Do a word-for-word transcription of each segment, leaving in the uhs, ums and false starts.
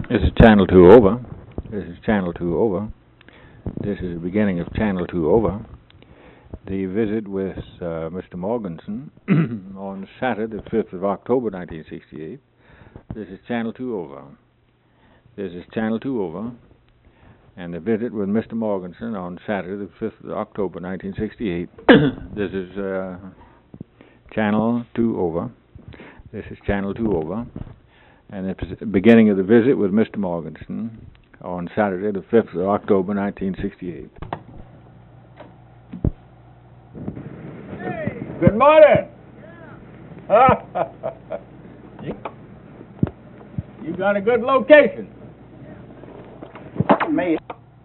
This is Channel two over. This is Channel two over. This is the beginning of Channel two over. The visit with uh, Mister Morganson on Saturday, the fifth of October, nineteen sixty-eight. This is Channel two over. This is Channel two over. And the visit with Mister Morganson on Saturday, the fifth of October, nineteen sixty-eight. This is uh, Channel two over. This is Channel two over. And the beginning of the visit with Mister Morganson on Saturday, the fifth of October, nineteen sixty-eight. Hey. Good morning. Yeah. you, you got a good location. Me.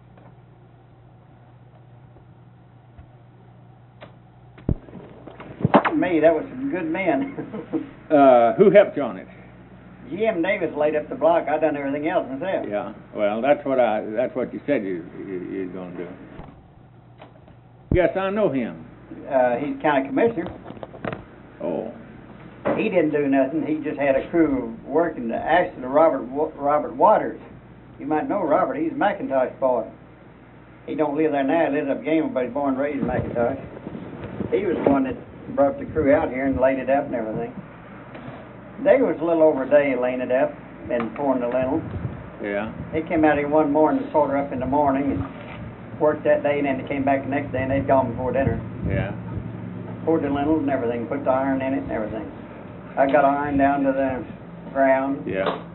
Me, that was some good men. uh, who helped you on it? G M Davis laid up the block. I done everything else myself. Yeah. Well, that's what I. That's what you said you, you you're going to do. Yes, I know him. Uh, he's county commissioner. Oh. He didn't do nothing. He just had a crew working. To, actually, to Robert Robert Waters. You might know Robert. He's a McIntosh boy. He don't live there now. He lives up Gamble, but he's born and raised in McIntosh. He was the one that brought the crew out here and laid it up and everything. They was a little over a day laying it up and pouring the lintel. Yeah. They came out here one morning and sorted her up in the morning and worked that day, and then they came back the next day and they'd gone before dinner. Yeah. Poured the lintels and everything, put the iron in it and everything. I got iron down to the ground. Yeah.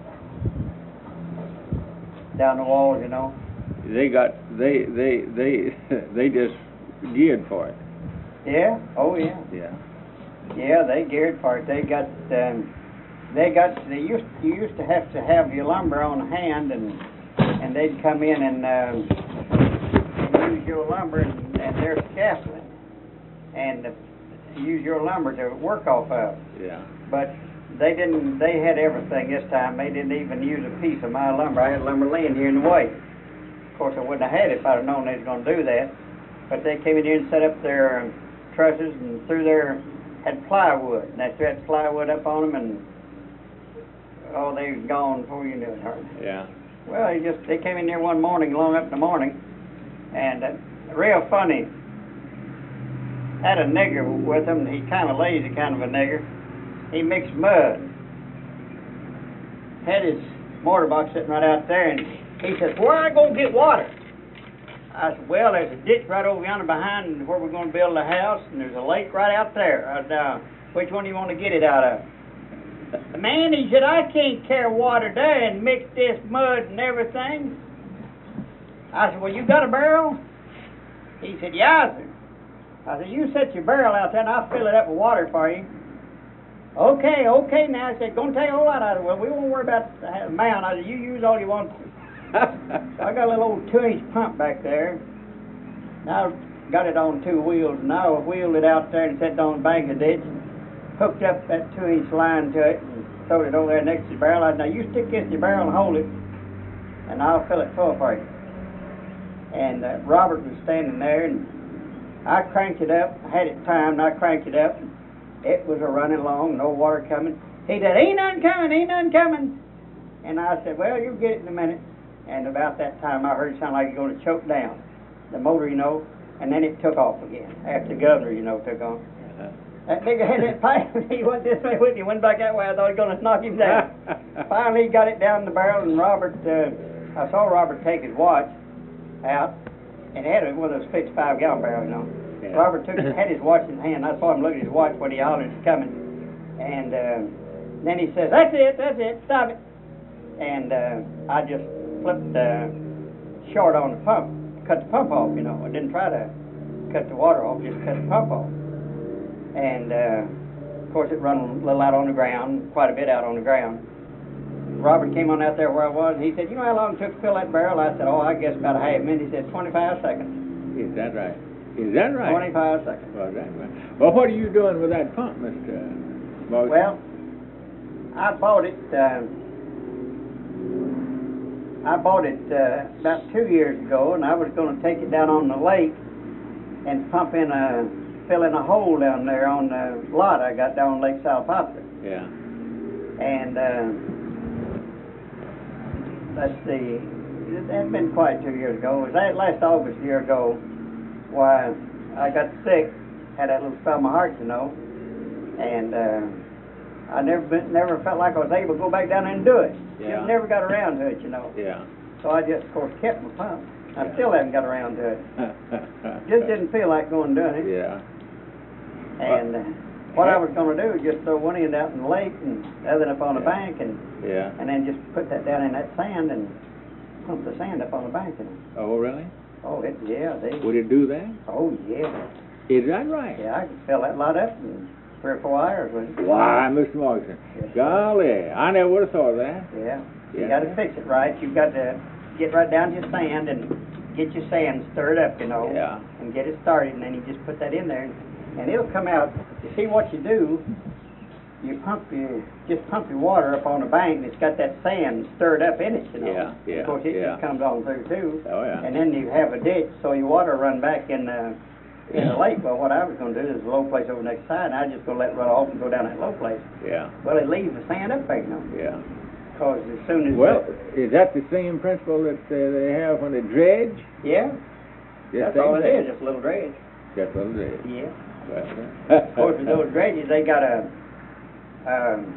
Down the walls, you know. They got they they they they just geared for it. Yeah. Oh yeah. Yeah. Yeah, they geared for it. They got um, they got they used you used to have to have your lumber on hand, and and they'd come in and um, use your lumber and, and their scaffolding, and uh, use your lumber to work off of. Yeah. But they didn't. They had everything this time. They didn't even use a piece of my lumber. I had lumber laying here in the way. Of course, I wouldn't have had it if I'd have known they was going to do that. But they came in here and set up their um, trusses and threw their had plywood, and they threw that plywood up on them, and oh, they was gone before you knew it. Hurt. Yeah. Well, they just they came in here one morning, long up in the morning, and uh, real funny. Had a nigger with him. He kind of lazy, kind of a nigger. He mixed mud. Had his mortar box sitting right out there, and he says, "Where I go get water?" I said, "Well, there's a ditch right over yonder behind where we're going to build a house, and there's a lake right out there. I said, uh, which one do you want to get it out of?" The man, he said, "I can't carry water there and mix this mud and everything." I said, "Well, you got a barrel?" He said, "Yeah, sir." I said, "You set your barrel out there, and I'll fill it up with water for you." Okay, okay, now. I said, "Gonna take a whole lot out of it." "Well, we won't worry about the amount." I said, "You use all you want to." So I got a little old two-inch pump back there. Now I got it on two wheels, and I wheeled it out there and set it on the bank of the ditch, hooked up that two-inch line to it, and throwed it over there next to the barrel. I said, "Now you stick this in your barrel and hold it, and I'll fill it full for you." And uh, Robert was standing there, and I cranked it up. I had it timed, and I cranked it up. And it was a running along, no water coming. He said, "Ain't none coming, ain't none coming." And I said, "Well, you'll get it in a minute." And about that time, I heard it sound like you're going to choke down the motor, you know, and then it took off again after the governor, you know, took on. Uh-huh. That nigga had that pipe. He went this way with you, went back that way. I thought he was going to knock him down. Finally, he got it down the barrel, and Robert, uh, I saw Robert take his watch out, and he had one of those fifty-five gallon barrels, you know. Yeah. Robert took had his watch in his hand. I saw him look at his watch when he hollered, "It's coming." And uh, then he says, "That's it, that's it, stop it." And uh, I just flipped uh, short on the pump, cut the pump off, you know. I didn't try to cut the water off, just cut the pump off. And uh, of course it run a little out on the ground, quite a bit out on the ground. Robert came on out there where I was, and he said, "You know how long it took to fill that barrel?" I said, "Oh, I guess about a half minute." He said, twenty-five seconds. Is that right? Is that right? twenty-five seconds. Well, that right. Well, what are you doing with that pump, Mister Morgan? Well, I bought it. Uh, I bought it uh, about two years ago, and I was going to take it down on the lake and pump in a, fill in a hole down there on the lot I got down on Lake Salapatra. Yeah. And uh, let's see, that's been quite two years ago. It was that last August a year ago, why I got sick, had that little spell in my heart, you know, and uh, I never been, never felt like I was able to go back down there and do it. Yeah. Just never got around to it, you know. Yeah. So I just, of course, kept my pump. I Yeah. still haven't got around to it. Just didn't feel like going and doing it. Yeah. And uh, what I was going to do was just throw one end out in the lake and the other up on the Yeah. bank, and Yeah. and then just put that down in that sand and pump the sand up on the bank. And Oh, really? oh, it yeah, they. Would it do that? Oh yeah, Is that right? yeah. I could fill that lot up in three or four hours with it. Why, Mister Morrison, Yes. golly, I never would have thought of that. Yeah. You Yeah. got to fix it right. You've got to get right down to your sand and get your sand stirred up, you know, Yeah. and get it started, and then you just put that in there, and, and it'll come out. You see what you do? You pump your just pump your water up on the bank, and it's got that sand stirred up in it, you know. Yeah, yeah, Of course, it yeah. just comes on through too. Oh, yeah. And then you have a ditch, so your water run back in the in the lake. Well, what I was going to do is a low place over next side, and I was just going to let it run off and go down that low place. Yeah. Well, it leaves the sand up there, you know, Yeah. because as soon as Well, the, is that the same principle that uh, they have when they dredge? yeah, Just that's same all it thing? is, just a little dredge. Just a little dredge. Yeah. Well, Of course, with those dredges, they got a, um,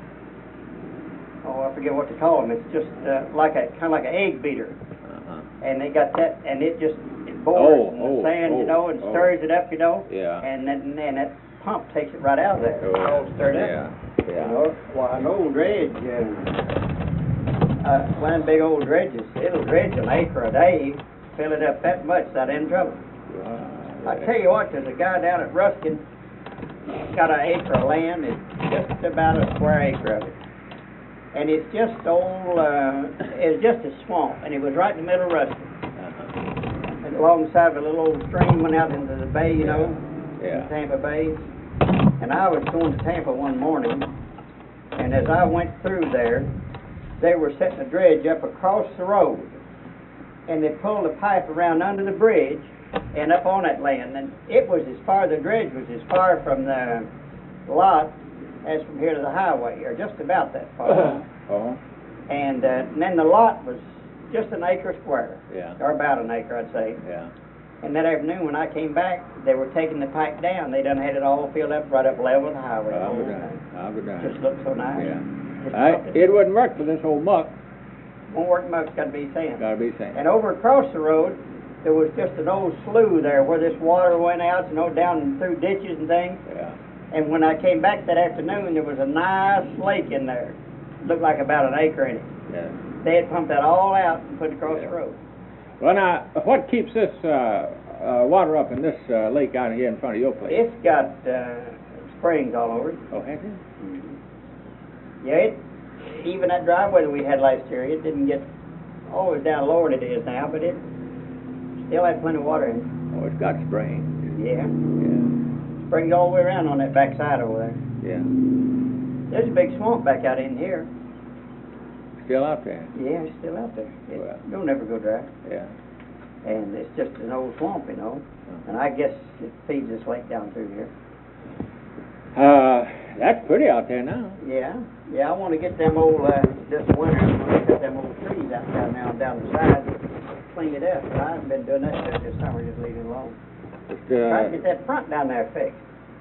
oh, I forget what to call them. It's just uh, like a kind of like an egg beater, uh-huh. and they got that, and it just it Oh, bores in the oh, sand, you oh, know, and oh. stirs it up, you know, Yeah. and then and that pump takes it right out of there, Oh, all stirred up. yeah. You Yeah. know, well, an old dredge, uh, uh, one big old dredges, it'll dredge an acre a day, fill it up that much, that in trouble. I tell you what, there's a guy down at Ruskin, got an acre of land, it's just about a square acre of it. And it's just old, uh, it's just a swamp, and it was right in the middle of Ruskin. Uh-huh. And alongside of a little old stream went out into the bay, you know, Yeah. Tampa Bay. And I was going to Tampa one morning, and as I went through there, they were setting a dredge up across the road, and they pulled a pipe around under the bridge and up on that land, and it was as far, the dredge was as far from the lot as from here to the highway, or just about that far. Oh, And, uh, and then the lot was just an acre square, yeah. or about an acre, I'd say. Yeah. And that afternoon, when I came back, they were taking the pipe down. They done had it all filled up right up level with the highway. I'll be darned. I'll be darned. Just looked so nice. Yeah. Just I, looked it wouldn't work for this old muck. Won't work much, got to be sand. Gotta be sand. And over across the road, there was just an old slough there where this water went out, you know, down through ditches and things. Yeah. And when I came back that afternoon, there was a nice lake in there. Looked like about an acre in it. Yeah. They had pumped that all out and put it across Yeah. the road. Well, now, what keeps this uh, uh, water up in this uh, lake out here in front of your place? It's got uh, springs all over it. Oh, has it? Yeah, it, even that driveway that we had last year, it didn't get always down lower than it is now, but it still had plenty of water in it. Oh, it's got springs. Yeah, Yeah. springs all the way around on that back side over there. Yeah. There's a big swamp back out in here. Still out there. Yeah, it's still out there. It Well. don't never go dry. Yeah. And it's just an old swamp, you know. And I guess it feeds this lake down through here. Uh, that's pretty out there now. Yeah, yeah, I want to get them old, uh, this winter, I want to cut them old trees out down now, down the side, clean it up. I haven't been doing that stuff this summer, just leaving it alone. Just, Trying to uh, get that front down there fixed.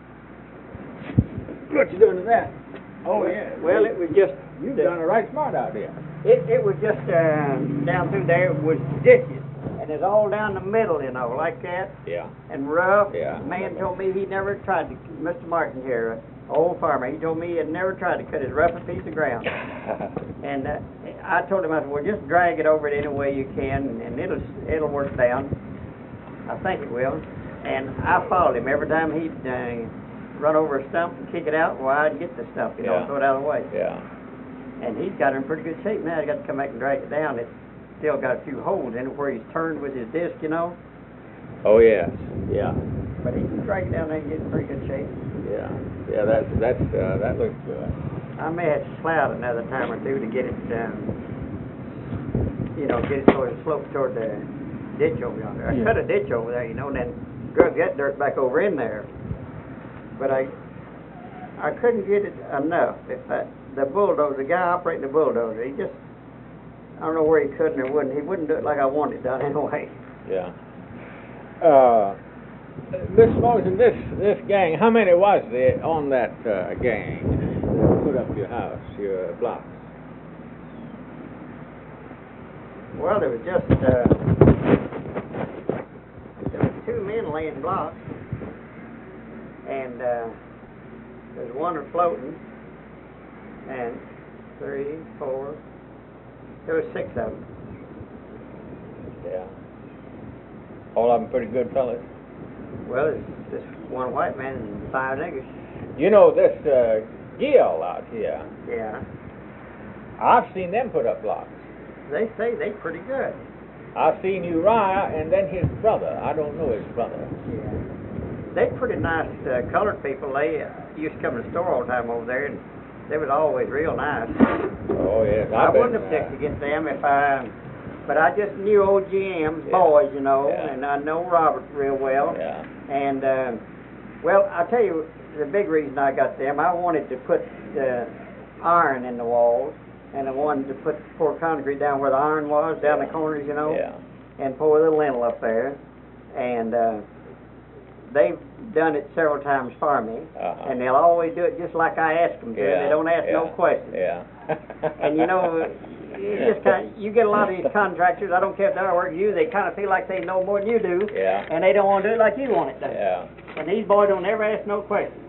what you doing to that? Oh, yeah, well, it was just, You've the- done it right smart out there. it, it was just, uh, down through there was ditches, and it's all down the middle, you know, like that, Yeah. and rough. Yeah. Man told me he never tried to, Mister Martin here, uh, old farmer, he told me he had never tried to cut as rough a piece of ground. And uh, I told him, I said, well, just drag it over it any way you can, and it'll it'll work down. I think it will. And I followed him every time he'd uh, run over a stump and kick it out. Well, I'd get the stump, you know, Yeah. throw it out of the way. Yeah. And he's got it in pretty good shape now. He's got to come back and drag it down. It's still got a few holes in it where he's turned with his disc, you know. Oh, yes. Yeah. But he can drag it down there and get it in pretty good shape. Yeah. Yeah, that's, that's, uh, that looks good. I may have to slough it another time or two to get it, um, you know, get it so it slopes toward the ditch over yonder. I Yeah. cut a ditch over there, you know, and then drug that dirt back over in there. But I, I couldn't get it enough. If I, the bulldozer, the guy operating the bulldozer, he just, I don't know where he couldn't or wouldn't. He wouldn't do it like I wanted it done anyway. Yeah. Uh, Miss Morrison, this this gang, how many was there on that uh, gang that put up your house, your blocks? Well, there was just uh, there was two men laying blocks, and uh, there's one floating, and three, four. There was six of them. Yeah. All of them pretty good fellas. Well, there's just one white man and five niggers. You know this uh, Gill out here. Yeah. I've seen them put up blocks. They say they pretty good. I've seen Uriah and then his brother. I don't know his brother. Yeah. They pretty nice uh, colored people. They uh, used to come to the store all the time over there, and they was always real nice. Oh yes, I, I wouldn't bet, object uh, to get them if I, but I just knew old G M's Yeah. boys, you know, Yeah. and I know Robert real well. Yeah. And uh, well, I'll tell you the big reason I got them. I wanted to put uh, iron in the walls, and I wanted to put pour concrete down where the iron was, down Yeah. the corners, you know, Yeah. and pour the lintel up there. And uh, they've done it several times for me, Uh-huh. and they'll always do it just like I ask them to. Yeah. They don't ask yeah. no questions. Yeah. And you know, it's just kind of, you get a lot of these contractors, I don't care if they're working you, they kind of feel like they know more than you do, Yeah. and they don't want to do it like you want it done. Yeah. And these boys don't ever ask no questions.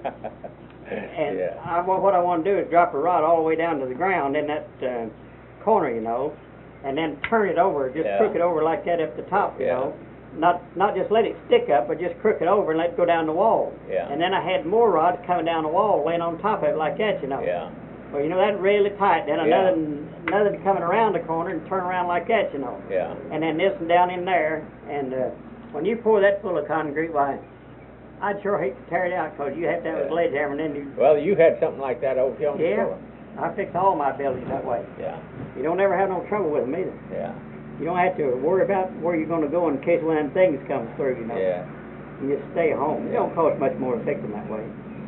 And yeah. I, well, what I want to do is drop a rod all the way down to the ground in that uh, corner, you know, and then turn it over, just Yeah. crook it over like that up the top, you Yeah. know. Not not just let it stick up, but just crook it over and let it go down the wall. Yeah. And then I had more rods coming down the wall, laying on top of it like that, you know. Yeah. Well, you know, that's really tight. Then Yeah. another another coming around the corner and turn around like that, you know. Yeah. And then this and down in there. And uh, when you pour that full of concrete, why, I'd sure hate to tear it out because you have to have a Yeah. sledgehammer and then you... Well, you had something like that over here on the Yeah. floor. I fix all my buildings that way. Yeah. You don't ever have no trouble with them either. Yeah. You don't have to worry about where you're going to go in case one of them things comes through, you know. Yeah. You just stay home. It don't cost much more to fix them that way.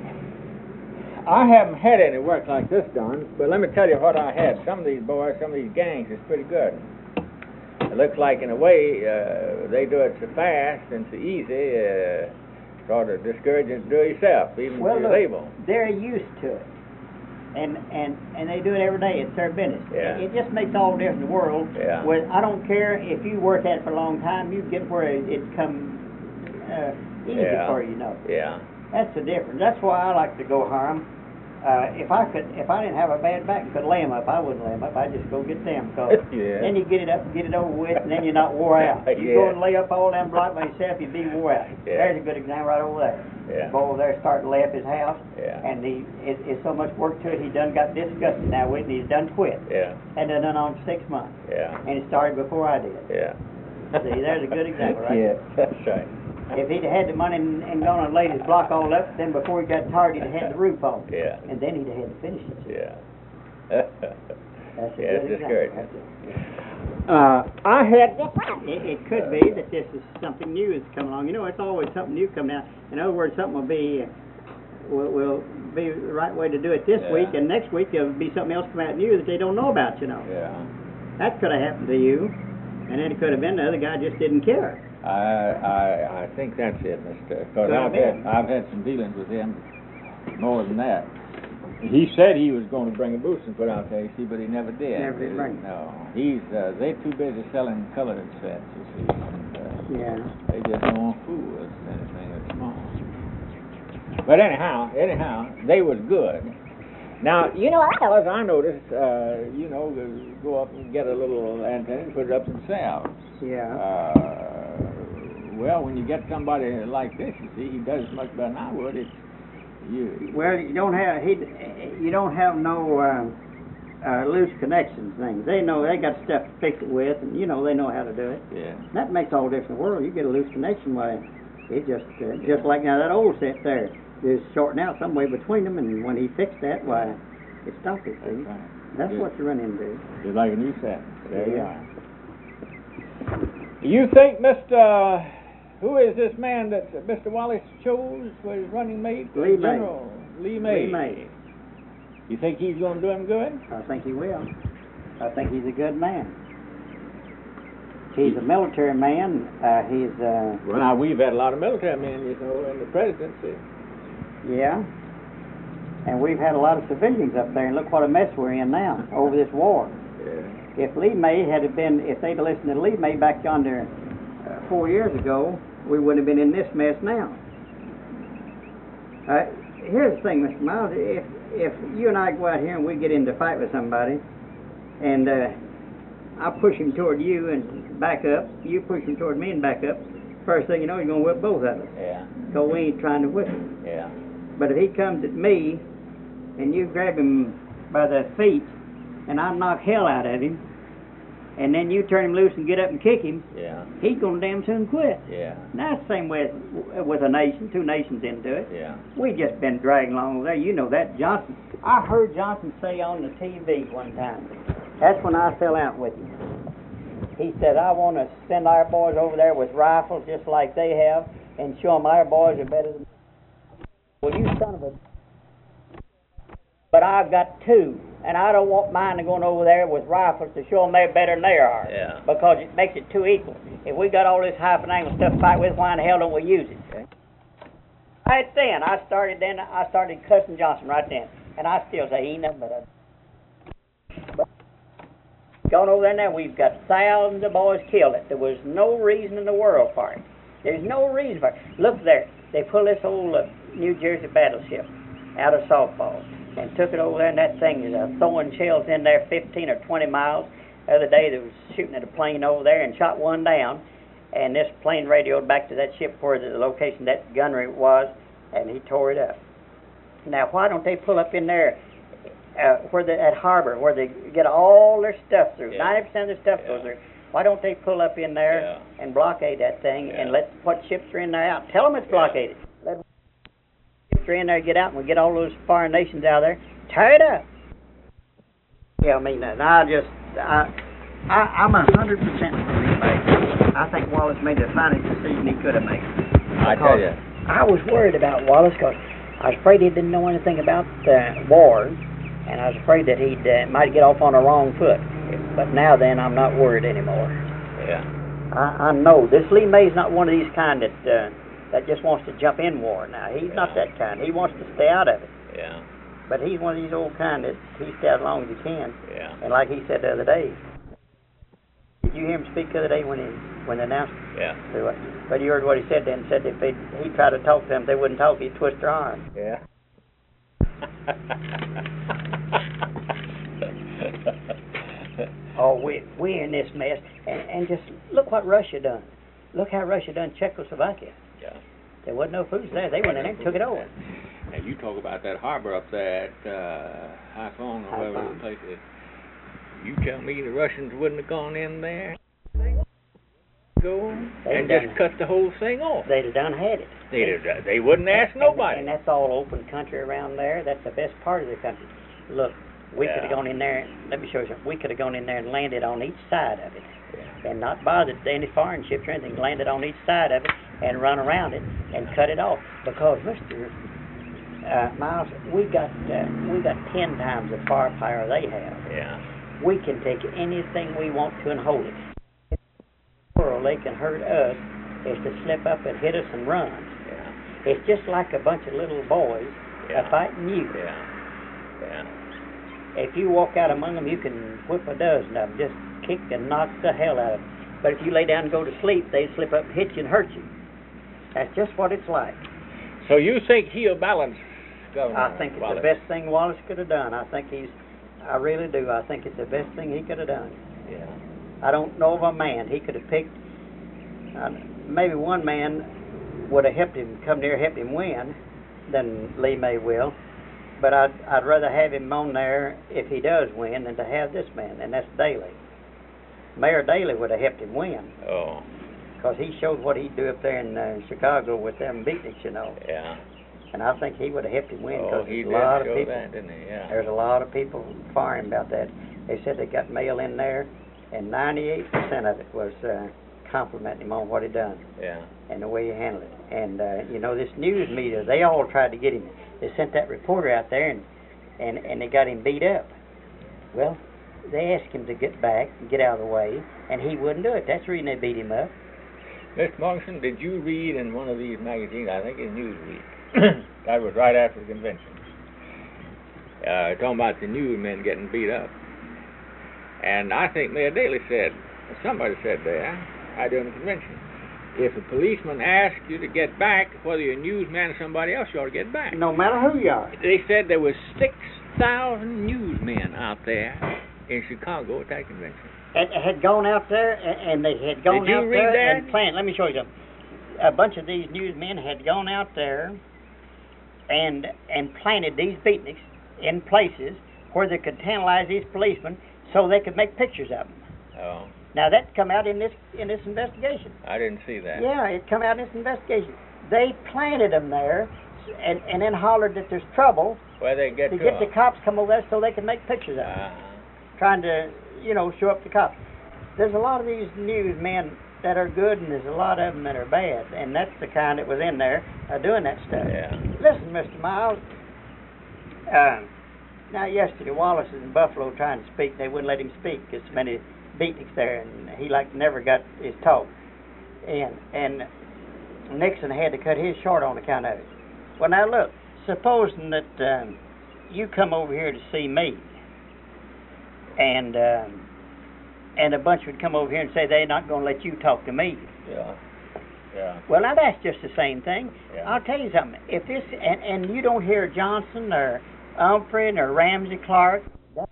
I haven't had any work like this done, but let me tell you what I had. Some of these boys, some of these gangs is pretty good. It looks like in a way uh, they do it so fast and so easy, uh, sort of discouraging to do it yourself, even Well, if you're look, able. they're used to it. And, and and they do it every day. It's their business. Yeah. It, it just makes all the difference in the world. Yeah. With, I don't care if you work at it for a long time, you get where it, it comes uh, easy Yeah. for you, you know. Yeah. That's the difference. That's why I like to go harm. Uh, if I could, if I didn't have a bad back and could lay them up, I wouldn't lay them up. I'd just go get them. Cause Yeah. then you get it up, get it over with, and then you're not wore out. You Yeah. go and lay up all them blocks by yourself, you'd be wore out. Yeah. There's a good example right over there. Yeah. Boy over there starting to lay up his house, Yeah. and he it, it's so much work to it. He done got disgusted now with it. And he's done quit. Yeah. Had done done on six months, Yeah. and it started before I did. Yeah. See, there's a good example right Yeah, there. that's right. If he'd had the money and, and gone and laid his block all up, then before he got tired, he'd have had the roof on. Yeah. And then he'd have had to finish it. Yeah. That's a Yeah, good it's example. discouraging. That's it. Uh, I had, it, it could be that this is something new that's coming along. You know, it's always something new coming out. In other words, something will be, will, will be the right way to do it this Yeah. week, and next week there'll be something else come out new that they don't know about, you know. Yeah. That could have happened to you, and then it could have been the other guy just didn't care. I I I think that's it, Mister Because Could I've have been. had I've had some dealings with him more than that. He said he was going to bring a boost and put out there, you see, but he never did. Never did bring it. No, he's uh, they're too busy selling colored sets, you see, and uh, Yeah. they just don't want fool us anything that's small. But anyhow, anyhow, they was good. Now, you know, fellas, I noticed, uh, you know, go up and get a little antenna and put it up themselves. Yeah. Uh, well, when you get somebody like this, you see, he does much better than I would. It's you. Well, you don't have he, you don't have no uh, uh, loose connections things. They know they got stuff to fix it with, and you know they know how to do it. Yeah. That makes all the difference in the world. You get a loose connection, why it just uh, just like now that old set there. There's shorting out some way between them, and when he fixed that, why it stopped it. See, That's right. that's Good. what you run into. Just like a new set. There you Yeah. are. You think, Mister Who is this man that Mister Wallace chose for his running mate? Lee May. General Lee May. Lee May. You think he's going to do him good? I think he will. I think he's a good man. He's a military man. Uh, he's uh, Well, now, we've had a lot of military men, you know, in the presidency. yeah. And we've had a lot of civilians up there, and look what a mess we're in now over this war. Yeah. If Lee May had been, if they'd listened to Lee May back yonder uh, four years ago, we wouldn't have been in this mess now. Uh, here's the thing, Mister Miles. If if you and I go out here and we get into a fight with somebody, and uh, I push him toward you and back up, you push him toward me and back up, first thing you know, you're going to whip both of us. Yeah. Because we ain't trying to whip him. Yeah. But if he comes at me, and you grab him by the feet, and I knock hell out of him, and then you turn him loose and get up and kick him, Yeah. he's going to damn soon quit. Yeah. Now, it's the same way with, with a nation, two nations into it. Yeah. We just been dragging along over there. You know that. Johnson, I heard Johnson say on the T V one time, that's when I fell out with him. He said, I want to send our boys over there with rifles just like they have and show them our boys are better than. Well, you son of a. But I've got two, and I don't want mine to go over there with rifles to show them they're better than they are. Yeah. Because it makes it too equal. If we got all this hyphen angle stuff to fight with, why in the hell don't we use it? Okay. Right then, I started then, I started cussing Johnson right then. And I still say, he ain't nothing but a... But going over there now, we've got thousands of boys killed. It. There was no reason in the world for it. There's no reason for it. Look there. They pulled this old uh, New Jersey battleship out of softball and took it over there, and that thing is uh, throwing shells in there fifteen or twenty miles. The other day, they was shooting at a plane over there and shot one down, and this plane radioed back to that ship where the location that gunnery was, and he tore it up. Now, why don't they pull up in there uh, where the, at harbor, where they get all their stuff through? Yeah. ninety percent of their stuff Yeah. goes through. Why don't they pull up in there Yeah. and blockade that thing Yeah. and let what ships are in there out? Tell them it's blockaded. Let ships are in there get out, and we get all those foreign nations out there. Tear it up. Yeah, I mean, uh, I just, I, I, I'm a hundred percent for Lee May. I think Wallace made the finest decision he could have made. I tell you. I was worried about Wallace because I was afraid he didn't know anything about the war, and I was afraid that he uh, might get off on the wrong foot. But now then, I'm not worried anymore. Yeah. I, I know this Lee May's not one of these kind that uh, that just wants to jump in war. Now he's Yeah. not that kind. He wants to stay out of it. Yeah. But he's one of these old kind that he stays as long as he can. Yeah. And like he said the other day, did you hear him speak the other day when he when they announced? Yeah. But you heard what he said then. Said if they he tried to talk to them, they wouldn't talk. He'd twist their arm. Yeah. Oh, we we're in this mess, and and just look what Russia done. Look how Russia done Czechoslovakia. Yeah. There wasn't no food there. They went in there and took it over. And you talk about that harbor up there at uh, Haiphong or whatever Haiphong. the place is. You tell me the Russians wouldn't have gone in there, go They'd and done just it. cut the whole thing off. They'd have done had it. They'd have, they wouldn't ask And- nobody. And that's all open country around there. That's the best part of the country. Look, we could have Yeah. gone in there. Let me show you something. We could have gone in there and landed on each side of it, Yeah. and not bothered any foreign ships or anything. Landed on each side of it and run around it and cut it off. Because, Mister Uh, Miles, we got uh, we got ten times the firepower they have. Yeah. We can take anything we want to and hold it. The world they can hurt us is to slip up and hit us and run. Yeah. It's just like a bunch of little boys Yeah. are fighting you. Yeah. Yeah. If you walk out among them, you can whip a dozen of them, just kick and knock the hell out of them. But if you lay down and go to sleep, they slip up and hit you and hurt you. That's just what it's like. So you think he'll balance, Governor I think it's Wallace? the best thing Wallace could have done. I think he's, I really do. I think it's the best thing he could have done. Yeah. I don't know of a man he could have picked. Uh, maybe one man would have helped him, come near, help him win, than Lee May will. But I'd I'd rather have him on there if he does win than to have this man, and that's Daley. Mayor Daley would have helped him win, Oh. because he showed what he'd do up there in uh, Chicago with them beatniks, you know. Yeah. And I think he would have helped him win, Oh, because he there's did a lot of show people. that, didn't he? Yeah. There's a lot of people firing about that. They said they got mail in there, and ninety-eight percent of it was uh, complimenting him on what he done Yeah. and the way he handled it. And, uh, you know, this news media, they all tried to get him. They sent that reporter out there, and, and, and they got him beat up. Well, they asked him to get back and get out of the way, and he wouldn't do it. That's the reason they beat him up. Mister Morrison, did you read in one of these magazines, I think in Newsweek, that was right after the convention, uh, talking about the newsmen getting beat up. And I think Mayor Daley said, somebody said there, I during the convention, if a policeman asks you to get back, whether you're a newsman or somebody else, you ought to get back. No matter who you are. They said there was six thousand newsmen out there in Chicago at that convention. And had gone out there, and they had gone Did you out read there that? and planned. Let me show you something. A bunch of these newsmen had gone out there and and planted these beatniks in places where they could tantalize these policemen so they could make pictures of them. Oh, Now that come out in this in this investigation. I didn't see that. Yeah, it come out in this investigation. They planted them there, and and then hollered that there's trouble Where they get to to get the them. cops come over there so they can make pictures of them, Uh-huh. trying to you know show up the cops. There's a lot of these newsmen that are good, and there's a lot of them that are bad, and that's the kind that was in there uh, doing that stuff. Yeah. Listen, Mister Miles. Uh, now yesterday Wallace was in Buffalo trying to speak. They wouldn't let him speak because so many beatniks there, and he like never got his talk. And and Nixon had to cut his short on account of it. Well, now look, supposing that um, you come over here to see me, and um, and a bunch would come over here and say they're not going to let you talk to me. Yeah. Yeah. Well, now that's just the same thing. Yeah. I'll tell you something. If this and and you don't hear Johnson or Humphrey or Ramsey Clark, that's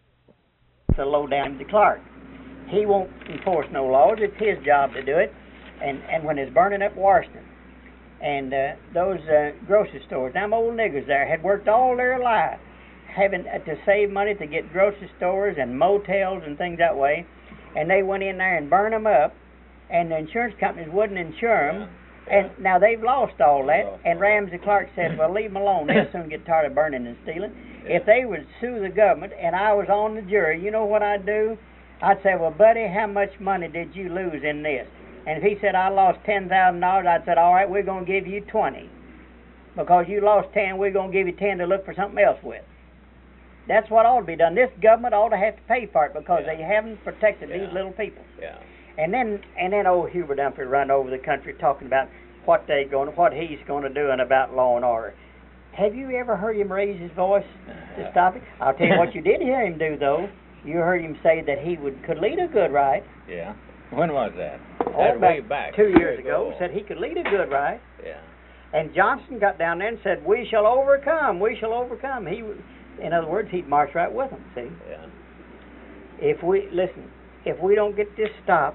a low down Ramsey Clark. He won't enforce no laws. It's his job to do it. And and when it's burning up Washington, and uh, those uh, grocery stores, them old niggers there had worked all their life having uh, to save money to get grocery stores and motels and things that way, and they went in there and burned them up, and the insurance companies wouldn't insure them. Yeah. And now they've lost all that, Lost and all Ramsey Clark said, well, leave them alone. They'll soon get tired of burning and stealing. Yeah. If they would sue the government and I was on the jury, you know what I'd do? I'd say, well, buddy, how much money did you lose in this? And if he said, I lost ten thousand dollars, I'd say, all right, we're going to give you twenty. Because you lost ten, we're going to give you ten to look for something else with. That's what ought to be done. This government ought to have to pay for it because Yeah. they haven't protected Yeah. these little people. Yeah. And then and then old Hubert Humphrey run over the country talking about what they going, what he's going to do and about law and order. Have you ever heard him raise his voice to stop it? I'll tell you what you did hear him do though. You heard him say that he would could lead a good right. Yeah. When was that? Oh, That way back back. two years ago. Said he could lead a good right. Yeah. And Johnson got down there and said, "We shall overcome. We shall overcome." He, in other words, he'd march right with them. See, Yeah. if we listen, if we don't get this stopped,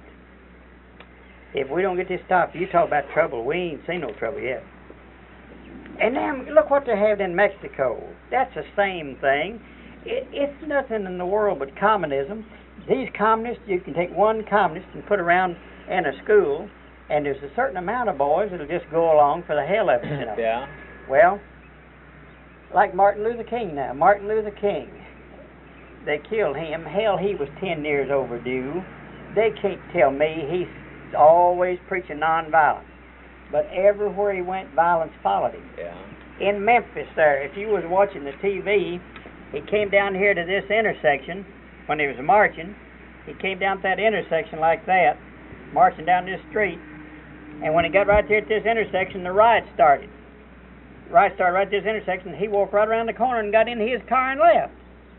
if we don't get this stopped, you talk about trouble. We ain't seen no trouble yet. And now look what they have in Mexico. That's the same thing. It, it's nothing in the world but communism. These communists, you can take one communist and put around in a school, and there's a certain amount of boys that'll just go along for the hell of it, you know. Yeah. Well, like Martin Luther King now. Martin Luther King, they killed him. Hell, he was ten years overdue. They can't tell me he's always preaching nonviolence. But everywhere he went, violence followed him. Yeah. In Memphis there, if you was watching the T V, he came down here to this intersection when he was marching. He came down to that intersection like that, marching down this street. And when he got right there at this intersection, the riot started. The riot started right at this intersection. He walked right around the corner and got into his car and left.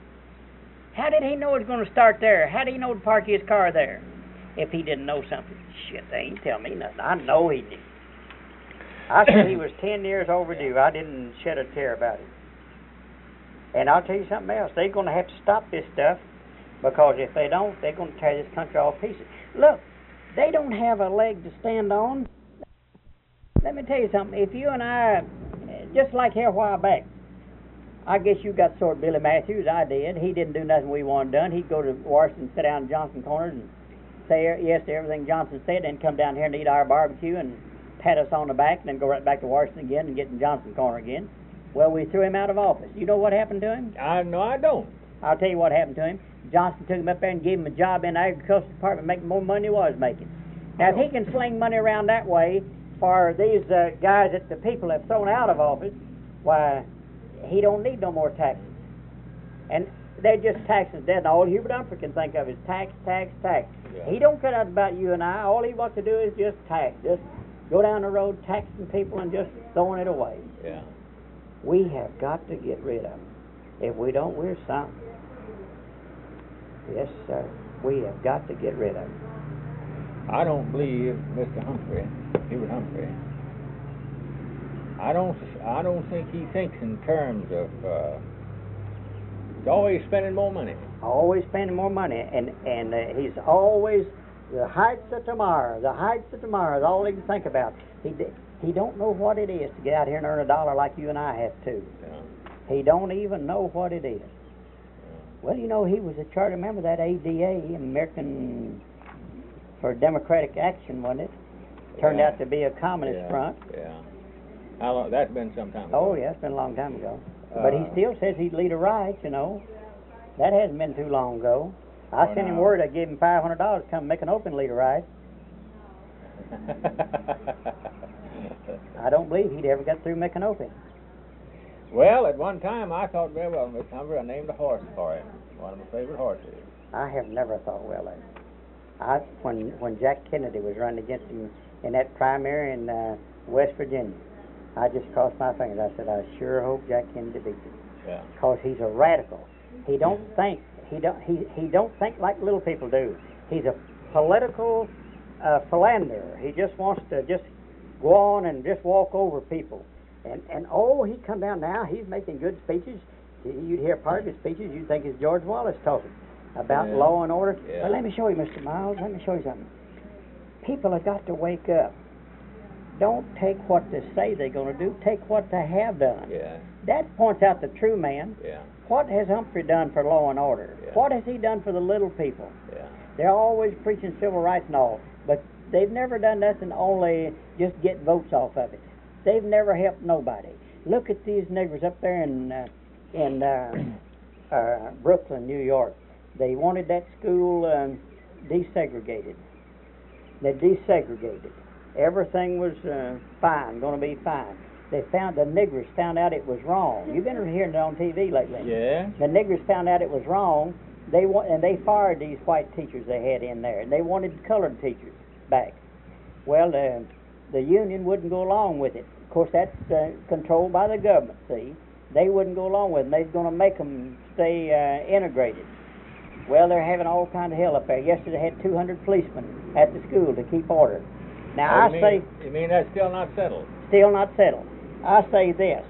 How did he know it was going to start there? How did he know to park his car there? If he didn't know something. Shit, they ain't tell me nothing. I know he knew. I said he was ten years overdue. I didn't shed a tear about it. And I'll tell you something else. They're going to have to stop this stuff because if they don't, they're going to tear this country all to pieces. Look, they don't have a leg to stand on. Let me tell you something. If you and I, just like here a while back, I guess you got sort of Billy Matthews. I did. He didn't do nothing we wanted done. He'd go to Washington, sit down in Johnson Corners and say yes to everything Johnson said, then come down here and eat our barbecue and pat us on the back, and then go right back to Washington again and get in Johnson Corner again. Well, we threw him out of office. You know what happened to him? I no, I don't. I'll tell you what happened to him. Johnson took him up there and gave him a job in the agriculture department, making more money than he was making. Now, if he can sling money around that way for these uh, guys that the people have thrown out of office, why, he don't need no more taxes. And they're just taxing dead. And all Hubert Humphrey can think of is tax, tax, tax. Yeah. He don't care out about you and I. All he wants to do is just tax. Just go down the road taxing people and just throwing it away. Yeah. We have got to get rid of them. If we don't, we're sunk. Yes, sir. We have got to get rid of them. I don't believe Mister Humphrey, Hubert Humphrey. I don't. I don't think he thinks in terms of. Uh, he's always spending more money. Always spending more money, and and uh, he's always the heights of tomorrow. The heights of tomorrow is all he can think about. He d- he don't know what it is to get out here and earn a dollar like you and I have to. Yeah. He don't even know what it is. Yeah. Well, you know, he was a charter member of that A D A, American for Democratic Action, wasn't it? Turned Yeah. out to be a communist yeah. front. Yeah. How long? That's been some time ago. Oh, yeah, it's been a long time ago. But he Uh, still says he'd lead a riot, you know. That hasn't been too long ago. I Oh, sent him no. word I gave him five hundred dollars to come make an open lead a riot. I don't believe he'd ever got through making open. Well, at one time I thought very well, Mister Humphrey. I named a horse for him. One of my favorite horses. I have never thought well of it. I, when, when Jack Kennedy was running against him in that primary in uh, West Virginia, I just crossed my fingers. I said, I sure hope Jack Kennedy beats him. Yeah. Because he's a radical. He don't think he don't he, he don't think like little people do. He's a political uh, philanderer. He just wants to just go on and just walk over people. And and oh, he come down now. He's making good speeches. You'd hear part of his speeches, you'd think it's George Wallace talking about Yeah. law and order. Yeah. But let me show you, Mister Miles. Let me show you something. People have got to wake up. Don't take what they say they're going to do. Take what they have done. Yeah. That points out the true man. Yeah. What has Humphrey done for law and order? Yeah. What has he done for the little people? Yeah. They're always preaching civil rights and all, but they've never done nothing only just get votes off of it. They've never helped nobody. Look at these niggers up there in uh, in uh, uh, Brooklyn, New York. They wanted that school um, desegregated. They desegregated. Everything was uh, fine, going to be fine. They found the niggers found out it was wrong. You've been hearing it on T V lately. Yeah. The niggers found out it was wrong. They wa- and they fired these white teachers they had in there, and they wanted colored teachers back. Well, uh, the union wouldn't go along with it. Of course, that's uh, controlled by the government. See, they wouldn't go along with it. They're going to make them stay uh, integrated. Well, they're having all kind of hell up there. Yesterday, they had two hundred policemen at the school to keep order. Now, Oh, I you mean, say, you mean that's still not settled? still not settled. I say this.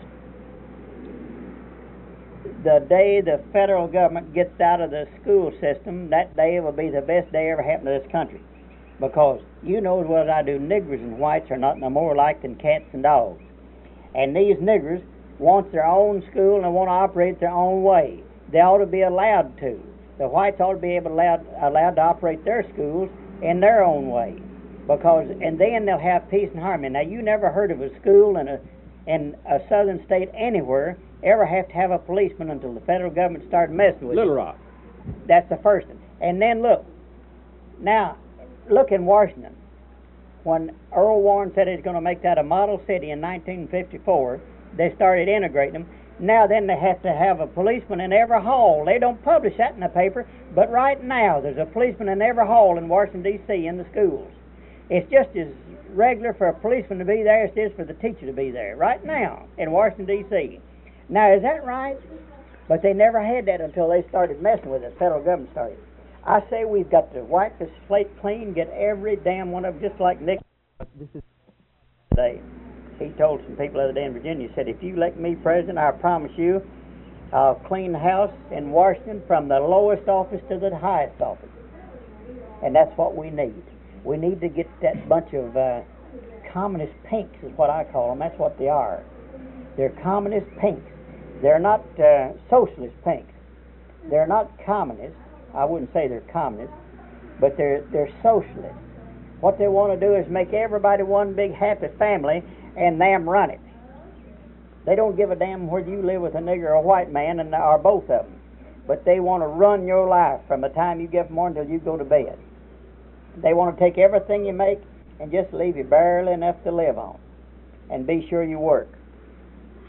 The day the federal government gets out of the school system, that day will be the best day ever happened to this country. Because you know as well as I do, niggers and whites are not no more alike than cats and dogs. And these niggers want their own school and they want to operate their own way. They ought to be allowed to. The whites ought to be able allowed allowed to operate their schools in their own way. Because and then they'll have peace and harmony. Now you never heard of a school in a in a southern state anywhere ever have to have a policeman until the federal government started messing with Little it. Rock. That's the first one. And then look, now look in Washington. When Earl Warren said he's going to make that a model city in nineteen fifty-four, they started integrating them. Now then they have to have a policeman in every hall. They don't publish that in the paper, but right now there's a policeman in every hall in Washington, D C in the schools. It's just as regular for a policeman to be there as it is for the teacher to be there right now in Washington, D C Now, is that right? But they never had that until they started messing with it. The federal government started. I say we've got to wipe this slate clean, get every damn one of them, just like Nick this is today. He told some people the other day in Virginia, he said, if you elect me president, I promise you I'll clean the house in Washington from the lowest office to the highest office. And that's what we need. We need to get that bunch of uh, communist pinks is what I call them. That's what they are. They're communist pinks. They're not uh, socialist pinks. They're not communists. I wouldn't say they're communists, but they're they're socialists. What they want to do is make everybody one big happy family and them run it. They don't give a damn whether you live with a nigger or a white man, and or both of them. But they want to run your life from the time you get up in the morning until you go to bed. They want to take everything you make and just leave you barely enough to live on. And be sure you work.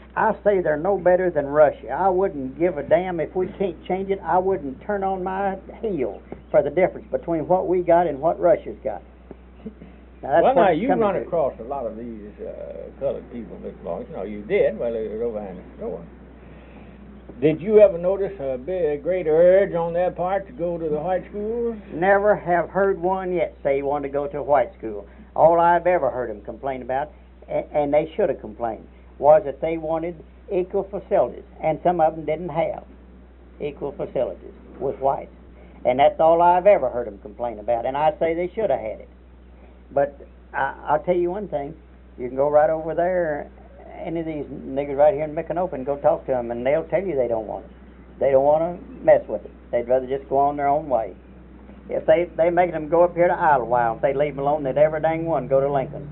I say they're no better than Russia. I wouldn't give a damn if we can't change it. I wouldn't turn on my heel for the difference between what we got and what Russia's got. Now, that's well, what now, it's you coming run to. across a lot of these uh, colored people, Mister Morgan. No, you did. Well, it was over in the store. Did you ever notice a big, great urge on their part to go to the white schools? Never have heard one yet say he wanted to go to a white school. All I've ever heard them complain about, and, and they should have complained, was that they wanted equal facilities, and some of them didn't have equal facilities with whites. And that's all I've ever heard them complain about, and I say they should have had it. But I, I'll tell you one thing, you can go right over there, any of these niggas right here in Micanopy, go talk to them, and they'll tell you they don't want it. They don't want to mess with it. They'd rather just go on their own way. If they they make them go up here to Idlewild, if they leave them alone, they'd every dang one go to Lincoln.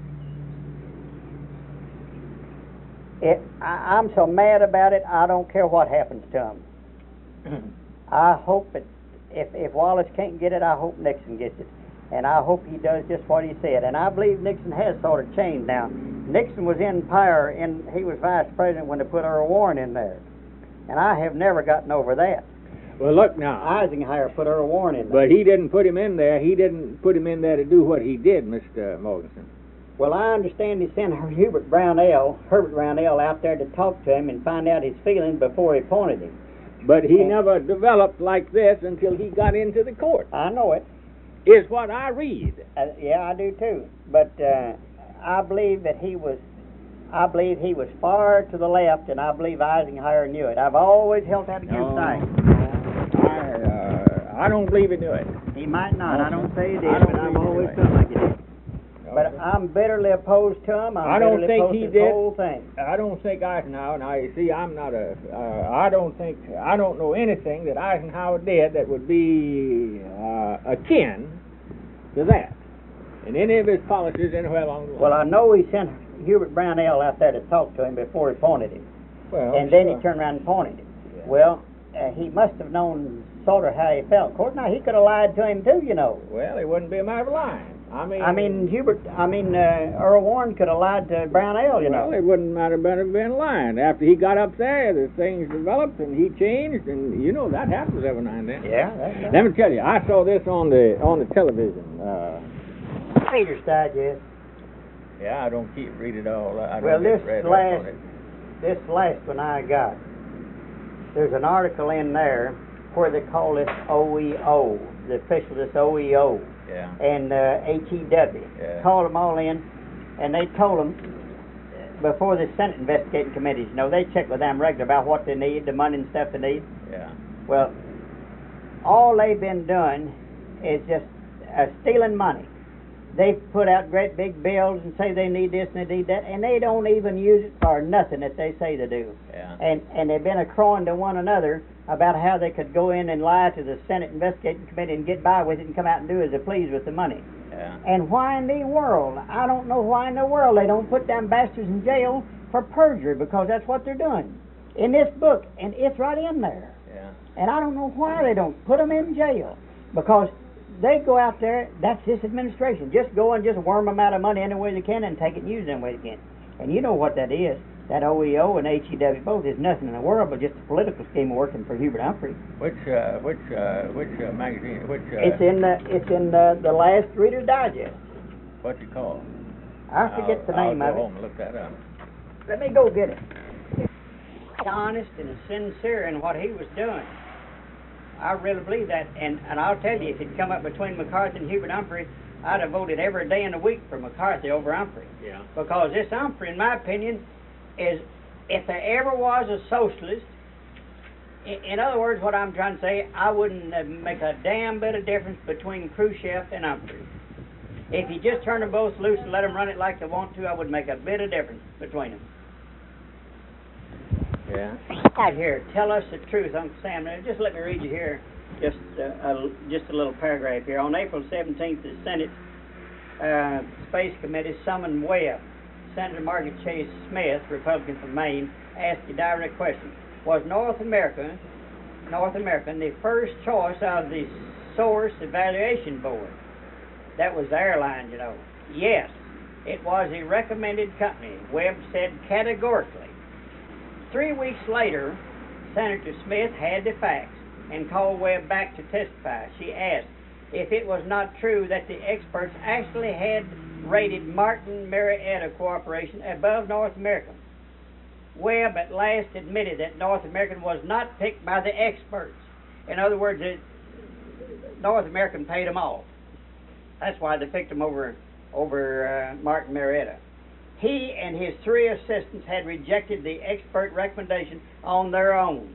It, I, I'm so mad about it, I don't care what happens to them. I hope that if, if Wallace can't get it, I hope Nixon gets it. And I hope he does just what he said. And I believe Nixon has sort of changed now. Nixon was in power, and he was vice president when they put Earl Warren in there. And I have never gotten over that. Well, look now. Eisenhower put Earl Warren in there. But he didn't put him in there. He didn't put him in there to do what he did, Mister Morganson. Well, I understand he sent Hubert Brownell, Herbert Brownell out there to talk to him and find out his feelings before he appointed him. But he And- never developed like this until he got into the court, I know it. is what I read. Uh, yeah, I do too. But uh, I believe that he was, I believe he was far to the left, and I believe Eisenhower knew it. I've always held that against No, Eisenhower. I, uh, I don't believe he knew it. He might not. I don't say he did, I don't but I've believe he always did. felt like he did. But Okay. I'm bitterly opposed to him. I'm I don't bitterly think opposed he to did. the whole thing. I don't think Eisenhower, now you see, I'm not a, uh, I don't think, I don't know anything that Eisenhower did that would be uh, akin to that in any of his policies anywhere along the line. Well, I know he sent Hubert Brownell out there to talk to him before he appointed him. Well, and then sure. he turned around and appointed him. Yeah. Well, uh, he must have known sort of how he felt. Of course, now he could have lied to him too, you know. Well, it wouldn't be a matter of lying. I mean, I mean, Hubert, I mean, uh, Earl Warren could have lied to Brownell, you well, know. it wouldn't matter about him being lying. After he got up there, the things developed and he changed, and you know that happens every now and then. Yeah, that's right. Let me tell you, I saw this on the on the television. Uh, Reader's Digest. yeah, I don't keep read it all. I don't Well, get this read up last, on it. this last one I got, there's an article in there where they call this O E O, the official, this O E O. Yeah. And uh, H E W. Yeah. Called them all in, and they told them before the Senate investigating committees, you know, they check with them regular about what they need, the money and stuff they need. Yeah. Well, all they've been doing is just uh, stealing money. They put out great big bills and say they need this and they need that, and they don't even use it for nothing that they say they do. Yeah. And and they've been a-crowing to one another about how they could go in and lie to the Senate Investigating Committee and get by with it and come out and do as they please with the money. Yeah. And why in the world? I don't know why in the world they don't put them bastards in jail for perjury, because that's what they're doing in this book, and it's right in there. Yeah. And I don't know why they don't put them in jail, because they go out there, that's this administration, just go and just worm them out of money any way they can and take it and use it any way they can. And you know what that is. That O E O and H E W both is nothing in the world but just a political scheme working for Hubert Humphrey. Which uh, which uh, which uh, magazine? Which uh, It's in the it's in the, the last Reader's Digest. what's it called? I forget I'll, the name I'll of go it. home and look that up. Let me go get it. Honest and sincere in what he was doing. I really believe that, and, and I'll tell you, if it come up between McCarthy and Hubert Humphrey, I'd have voted every day in the week for McCarthy over Humphrey. Yeah. Because this Humphrey, in my opinion, is, if there ever was a socialist, in, in other words, what I'm trying to say, I wouldn't uh, make a damn bit of difference between Khrushchev and Humphrey. If you just turn them both loose and let them run it like they want to, I would make a bit of difference between them. Yeah. Right here, tell us the truth, Uncle Sam. Now, just let me read you here, just uh, a, just a little paragraph here. On April seventeenth, the Senate uh, Space Committee summoned Webb. Senator Margaret Chase Smith, Republican from Maine, asked a direct question: was North America, North American, the first choice of the Source Evaluation Board? That was the airline, you know. Yes, it was a recommended company. Webb said categorically. Three weeks later, Senator Smith had the facts and called Webb back to testify. She asked if it was not true that the experts actually had rated Martin Marietta Corporation above North American. Webb at last admitted that North American was not picked by the experts. In other words, it, North American paid them off. That's why they picked him over over uh, Martin Marietta. He and his three assistants had rejected the expert recommendation on their own.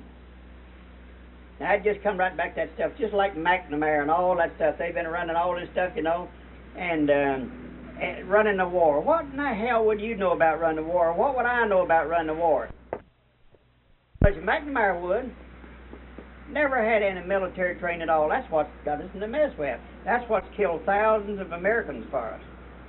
Now, I'd just come right back to that stuff, just like McNamara and all that stuff. They've been running all this stuff, you know, and, um, and running the war. What in the hell would you know about running the war? What would I know about running the war? But McNamara would. Never had any military training at all. That's what's got us in the mess we have. That's what's killed thousands of Americans for us.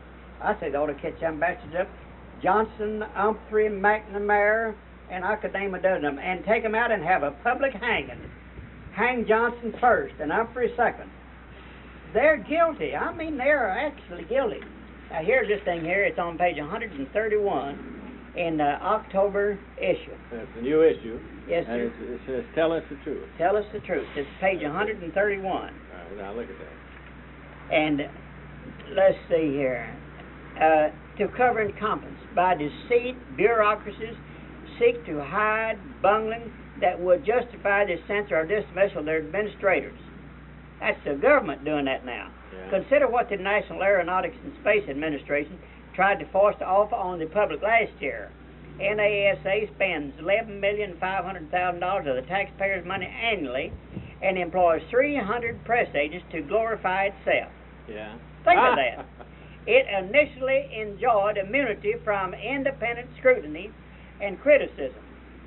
I say they ought to catch them bastards up. Johnson, Humphrey, McNamara, and I could name a dozen of them, and take them out and have a public hanging. Hang Johnson first and Humphrey second. They're guilty. I mean, they're actually guilty. Now, here's this thing here. It's on page one thirty-one in the October issue. That's the new issue. Yes, and sir. It's, it says, tell us the truth. Tell us the truth. It's page one thirty-one. All right, now look at that. And let's see here. Uh, to cover incompetence by deceit, bureaucracies seek to hide bungling that would justify the censure or dismissal of their administrators. That's the government doing that now. Yeah. Consider what the National Aeronautics and Space Administration tried to force to offer on the public last year. N A S A spends eleven million five hundred thousand dollars of the taxpayers' money annually and employs three hundred press agents to glorify itself. Yeah. Think of that. It initially enjoyed immunity from independent scrutiny and criticism.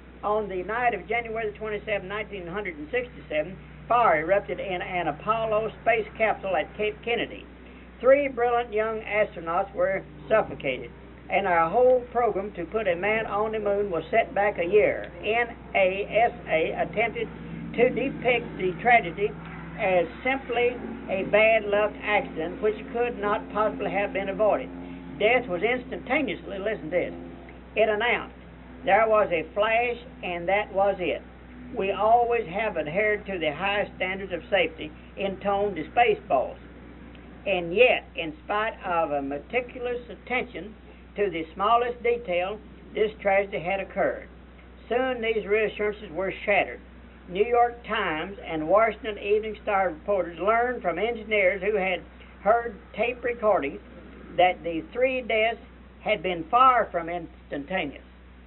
On the night of January the twenty-seventh, nineteen sixty-seven, fire erupted in an Apollo space capsule at Cape Kennedy. Three brilliant young astronauts were suffocated, and our whole program to put a man on the moon was set back a year. N A S A attempted to depict the tragedy as simply a bad luck accident which could not possibly have been avoided. Death was instantaneously, listen to this, it announced, there was a flash and that was it. We always have adhered to the highest standards of safety intoned to Spaceballs. And yet, in spite of a meticulous attention to the smallest detail, this tragedy had occurred. Soon these reassurances were shattered. New York Times and Washington Evening Star reporters learned from engineers who had heard tape recordings that the three deaths had been far from instantaneous.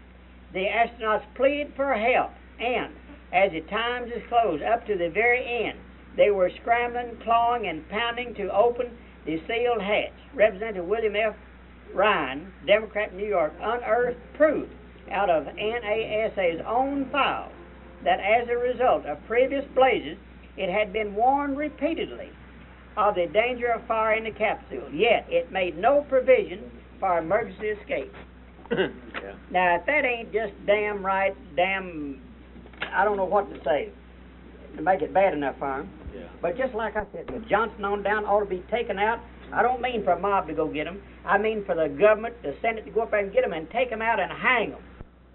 The astronauts pleaded for help, and as the Times disclosed, up to the very end, they were scrambling, clawing, and pounding to open the sealed hatch. Representative William F. Ryan, Democrat, New York, unearthed proof out of N A S A's own files that as a result of previous blazes, it had been warned repeatedly of the danger of fire in the capsule, yet it made no provision for emergency escape. Yeah. Now, if that ain't just damn right, damn, I don't know what to say to make it bad enough for him. Yeah. But just like I said, with Johnson on down ought to be taken out. I don't mean for a mob to go get him. I mean for the government, the Senate to go up there and get them and take them out and hang them.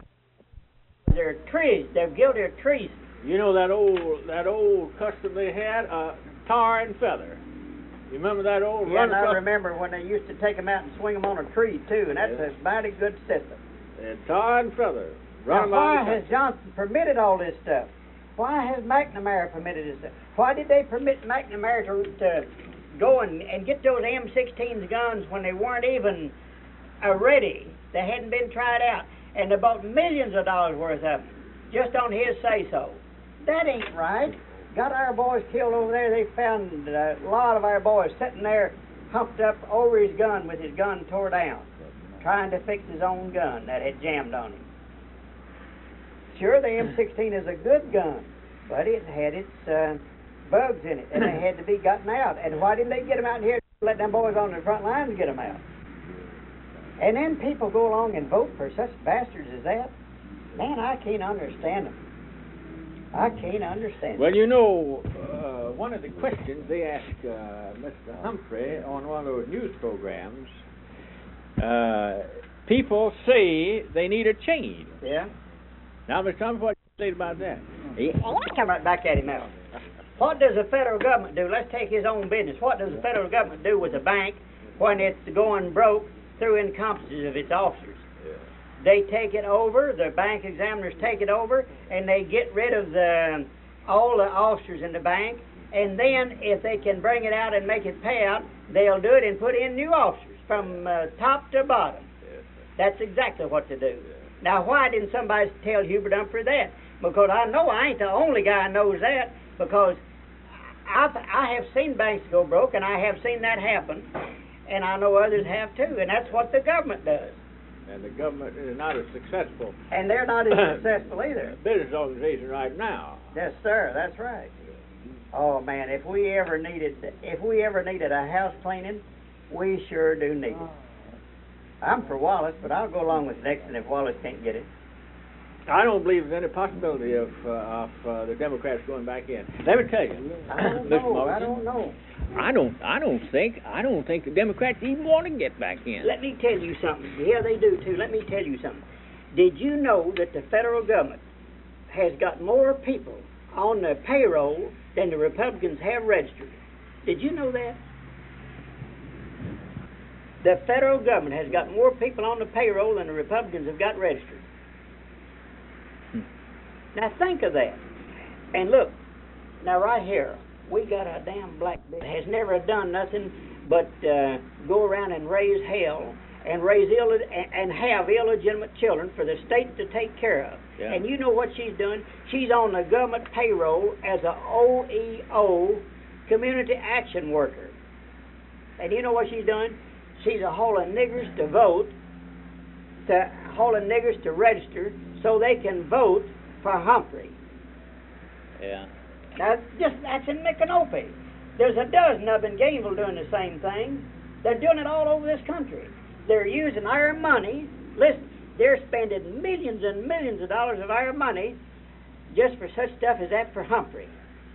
They're treason. They're guilty of treason. You know that old that old custom they had, uh, tar and feather. You remember that old? Yeah, and I custom? remember when they used to take them out and swing them on a tree too, and that's Yeah. a mighty good system. And tar and feather. Now, Run why along the has Johnson permitted all this stuff? Why has McNamara permitted this stuff? Why did they permit McNamara to, to go and, and get those M sixteen guns when they weren't even uh, ready? They hadn't been tried out. And they bought millions of dollars worth of them just on his say-so. That ain't right. Got our boys killed over there. They found a lot of our boys sitting there humped up over his gun with his gun tore down, trying to fix his own gun that had jammed on him. Sure, the M sixteen is a good gun, but it had its uh, bugs in it, and they had to be gotten out. And why didn't they get them out here and let them boys on the front lines get them out? And then people go along and vote for such bastards as that. Man, I can't understand them. I can't understand them. Well, you know, uh, one of the questions they asked uh, Mister Humphrey on one of those news programs, uh, people say they need a change. Yeah. Now, Mister Thomas, what do you say about that? He, Well, I come right back at him now. What does the federal government do? Let's take his own business. What does the federal government do with a bank when it's going broke through incompetency of its officers? They take it over, the bank examiners take it over, and they get rid of the all the officers in the bank, and then if they can bring it out and make it pay out, they'll do it and put in new officers from uh, top to bottom. That's exactly what to do. Now, why didn't somebody tell Hubert Humphrey that? Because I know I ain't the only guy who knows that, because I've, I have seen banks go broke, and I have seen that happen, and I know others have too, and that's what the government does. and the government is not as successful. And they're not as successful either. Business organization right now. Yes, sir, that's right. Oh, man, if we ever needed, if we ever needed a house cleaning, we sure do need it. I'm for Wallace, but I'll go along with Nixon if Wallace can't get it. I don't believe there's any possibility of uh, of uh, the Democrats going back in. Let me tell you, I don't Mister know. I Morrison, don't know. I don't. I don't think. I don't think the Democrats even want to get back in. Let me tell you something. Yeah, they do too. Let me tell you something. Did you know that the federal government has got more people on the payroll than the Republicans have registered? Did you know that? The federal government has got more people on the payroll than the Republicans have got registered. Hmm. Now think of that. And look, now right here, we got a damn black bitch that has never done nothing but uh, go around and raise hell and raise Ill and have illegitimate children for the state to take care of. Yeah. And you know what she's doing? She's on the government payroll as a O E O, community action worker. And you know what she's doing? She's a hauling niggers to vote, to hauling niggers to register so they can vote for Humphrey. Yeah. Now, just that's in Micanopy. There's a dozen of them in Gainesville doing the same thing. They're doing it all over this country. They're using our money. Listen, they're spending millions and millions of dollars of our money just for such stuff as that for Humphrey.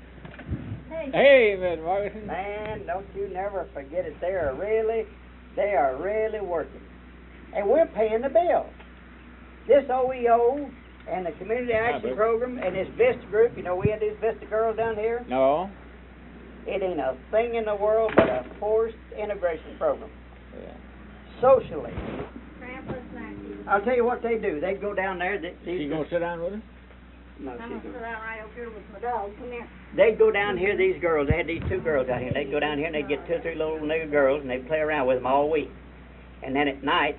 Hey. Hey, Mister Morrison. Man, don't you never forget it. They are really, they are really working. And we're paying the bill. This O E O and the Community Action but- Program and this Vista Group, you know, we had these Vista girls down here. No. It ain't a thing in the world but a forced integration program. Yeah. Socially. Grandpa's not here. I'll tell you what they do. They go down there. They, She gonna sit down with us? no, I'm she gonna don't. sit out right over here with my dog. Come here. They'd go down here, these girls, they had these two girls out here, they'd go down here and they'd get two or three little nigger girls and they'd play around with them all week. And then at night,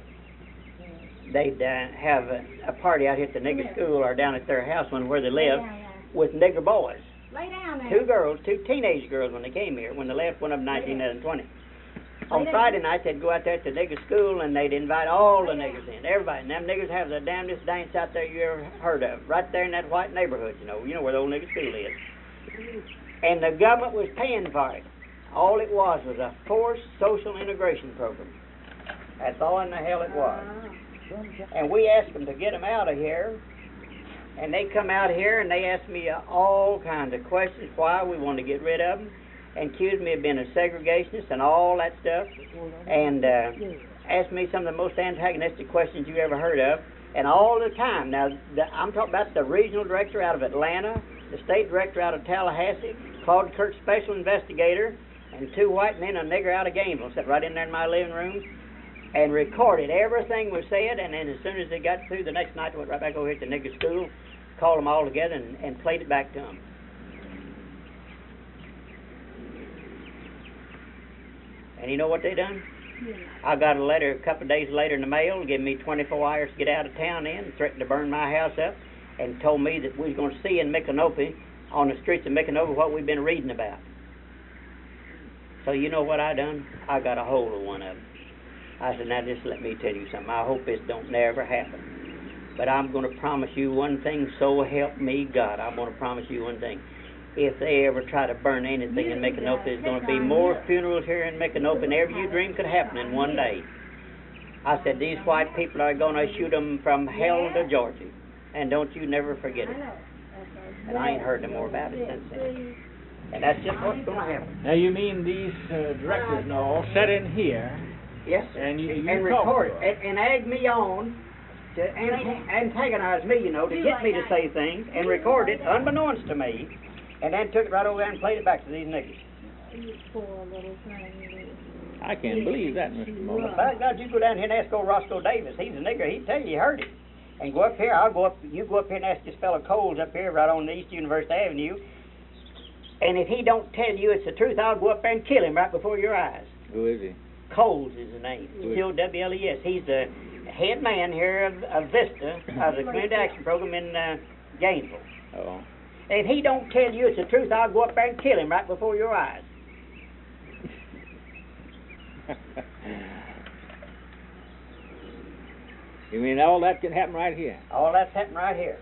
they'd uh, have a, a party out here at the nigger school or down at their house when where they Lay live down there. with nigger boys. Lay down there. Two girls, two teenage girls when they came here, when they left, one of them nineteen and twenty. On Lay down. Friday night, they'd go out there at the nigger school and they'd invite all the niggers in, everybody. And them niggers have the damnedest dance out there you ever heard of, right there in that white neighborhood, you know, you know where the old nigger school is. And the government was paying for it. All it was was a forced social integration program. That's all in the hell it was. And we asked them to get them out of here. And they come out here and they asked me uh, all kinds of questions why we wanted to get rid of them, and accused me of being a segregationist and all that stuff, and uh, asked me some of the most antagonistic questions you ever heard of, and all the time. Now, the, I'm talking about the regional director out of Atlanta, the state director out of Tallahassee, Claude Kirk, special investigator, and two white men and a nigger out of Gainesville sat right in there in my living room and recorded everything was said, and then as soon as they got through, the next night, I went right back over here to the nigger school, called them all together, and, and played it back to them. And you know what they done? Yeah. I got a letter a couple of days later in the mail giving me twenty-four hours to get out of town in, and threatened to burn my house up, and told me that we was going to see in Micanopy, on the streets of Micanopy, what we've been reading about. So you know what I done? I got a hold of one of them. I said, now just let me tell you something. I hope this don't never happen. But I'm going to promise you one thing, so help me God. I'm going to promise you one thing. If they ever try to burn anything in Micanopy, there's going to be more funerals here in Micanopy than ever you dream could happen in one day. I said, these white people are going to shoot them from hell to Georgia. And don't you never forget I it. know. And I ain't heard no more about it since then. And that's just what's going to happen. Now you mean these uh, directors and all sat in here Yes, and you, you and talked record to it, them. and, and egg me on to ant- antagonize me, you know, to get me to say things and record it unbeknownst to me, and then took it right over there and played it back to these niggas. You poor little thing. I can't believe that, Mister Morgan. By God, you go down here and ask old Roscoe Davis. He's a nigger. He'd tell you he heard it. And go up here. I'll go up. You go up here and ask this fellow Coles up here, right on the East University Avenue. And if he don't tell you it's the truth, I'll go up there and kill him right before your eyes. Who is he? Coles is his name. Who is- C O W L E S. He's the head man here of, of Vista, of the Community Action Program in uh, Gainesville. Oh. And if he don't tell you it's the truth, I'll go up there and kill him right before your eyes. You mean all that can happen right here? All that's happening right here.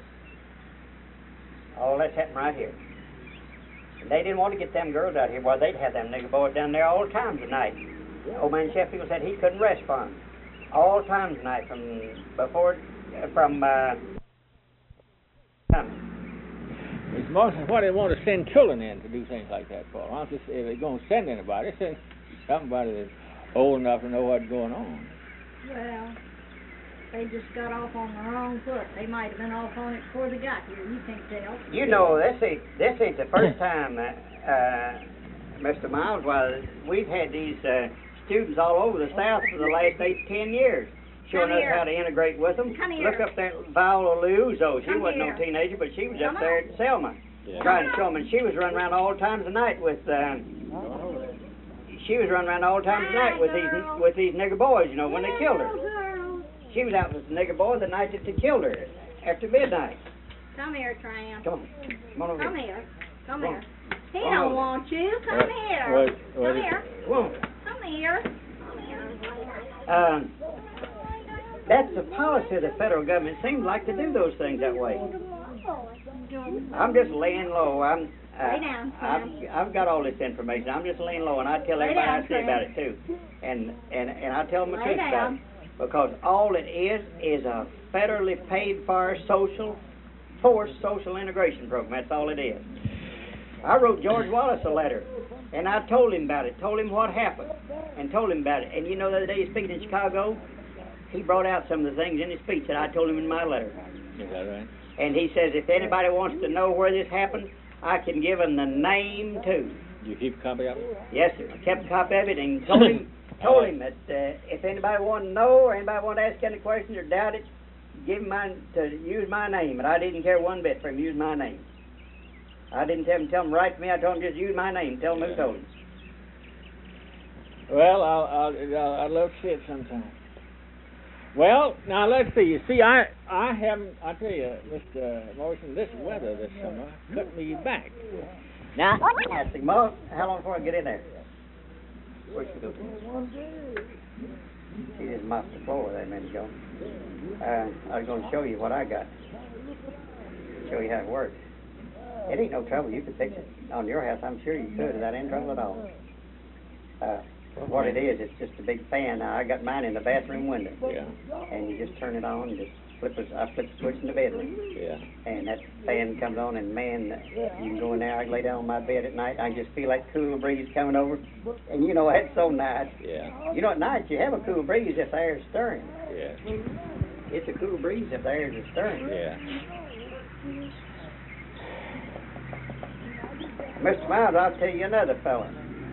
All that's happening right here. And they didn't want to get them girls out here. Well, they'd have them nigger boys down there all times of night. Old man Sheffield said he couldn't rest for them. All times of night from before, uh, from, uh, coming. It's mostly what they want to send children in to do things like that for. I don't just if they're going to send anybody, send somebody that's old enough to know what's going on. Well, they just got off on the wrong foot. They might have been off on it before they got here. You can't tell. You know, this ain't, this ain't the first time, uh, uh, Mister Miles, while we've had these uh, students all over the South for the last eight, ten years, showing Come us here. how to integrate with them. Come here. Look up there, Viola Liuzzo. She Come wasn't here. no teenager, but she was Come up there on. at Selma, Yeah. trying to show them. And she was running around all times of night with. Uh, she was running around all times of night with these Hi, girl. with these nigger boys. You know, when they killed her, Little girl. she was out with the nigger boy the night that they killed her, after midnight. Come here, Tramp. Come on, come on over Come here. here. Come Come here. on. He Come don't on. want you. Come What- here. what- what Come is- here. Come on. Come here. Come here. Um, that's the policy of the federal government. Seems like to do those things that way. I'm just laying low. I'm. Uh, Lay down, I've, Sam. I've got all this information. I'm just laying low, and I tell Lay everybody down, I see Sam. about it too, and and and I tell them the Lay truth about it, down. because all it is is a federally paid for social, forced social integration program. That's all it is. I wrote George Wallace a letter, and I told him about it. Told him what happened, and told him about it. And you know, the other day, speaking in Chicago, he brought out some of the things in his speech that I told him in my letter. Is that right? And he says, if anybody wants to know where this happened, I can give them the name too. You keep a copy of it? Yes, sir. I kept a copy of it and told him, told him that uh, if anybody wanted to know or anybody wanted to ask any questions or doubt it, give him my, to use my name. And I didn't care one bit for him to use my name. I didn't tell him, tell him write to me. I told him just use my name. Tell him who told him. Well, I'll, I'll, I'll, I'd love to see it sometime. Well, now let's see. You see, I I haven't. I tell you, Mister Morrison, this weather this summer cut me back. Now, ask him, Mo, how long before I get in there? Where's she go? She just mopped the floor there a minute ago. Uh, I was going to show you what I got. Show you how it works. It ain't no trouble. You could fix it on your house. I'm sure you could without any trouble at all. Uh, what it is, it's just a big fan. Now, I got mine in the bathroom window. Yeah, And you just turn it on and just flip it. I flip the switch in the bedroom. yeah. And that fan comes on, and man, you can go in there. I can lay down on my bed at night. I just feel like cool breeze coming over. And you know, that's so nice. Yeah, You know, at night you have a cool breeze if the air is stirring. yeah, It's a cool breeze if the air is stirring. yeah. Mister Miles, I'll tell you another fella.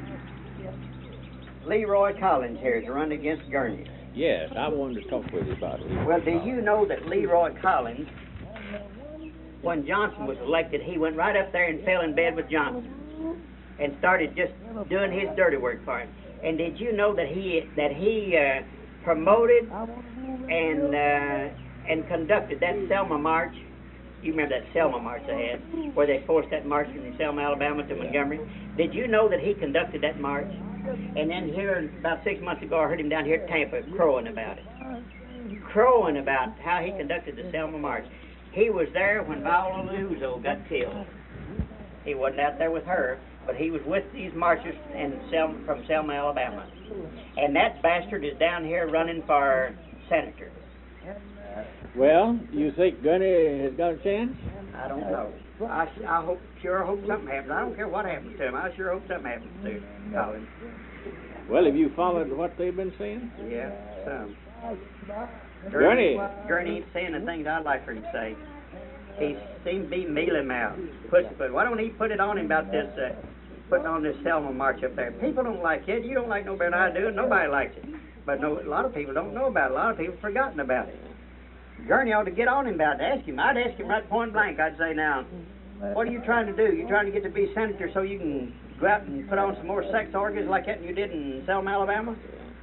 Leroy Collins here is running against Gurney. Yes, I wanted to talk with you about it. Well, do you know that Leroy Collins, when Johnson was elected, he went right up there and fell in bed with Johnson and started just doing his dirty work for him. And did you know that he that he uh, promoted and uh, and conducted that Selma March? You remember that Selma March they had, where they forced that march from Selma, Alabama to Montgomery? Did you know that he conducted that march? And then here, about six months ago, I heard him down here at Tampa crowing about it. Crowing about how he conducted the Selma March. He was there when Viola Liuzzo got killed. He wasn't out there with her, but he was with these marchers in Selma, from Selma, Alabama. And that bastard is down here running for senator. Well, you think Gunny has got a chance? I don't know. I, I hope, sure hope something happens. I don't care what happens to him. I sure hope something happens to Collins. Well, have you followed what they've been saying? Yeah, some. Gurney. Gurney ain't saying the things I'd like for him to say. He seems to be mealy mouthed. But why don't he put it on him about this, uh, putting on this Selma march up there? People don't like it. You don't like no better than I do, and nobody likes it. But no, a lot of people don't know about it. A lot of people have forgotten about it. Gurney ought to get on him about it. Ask him. I'd ask him right point blank. I'd say, now, what are you trying to do? You trying to get to be senator so you can go out and put on some more sex orgies like that you did in Selma, Alabama?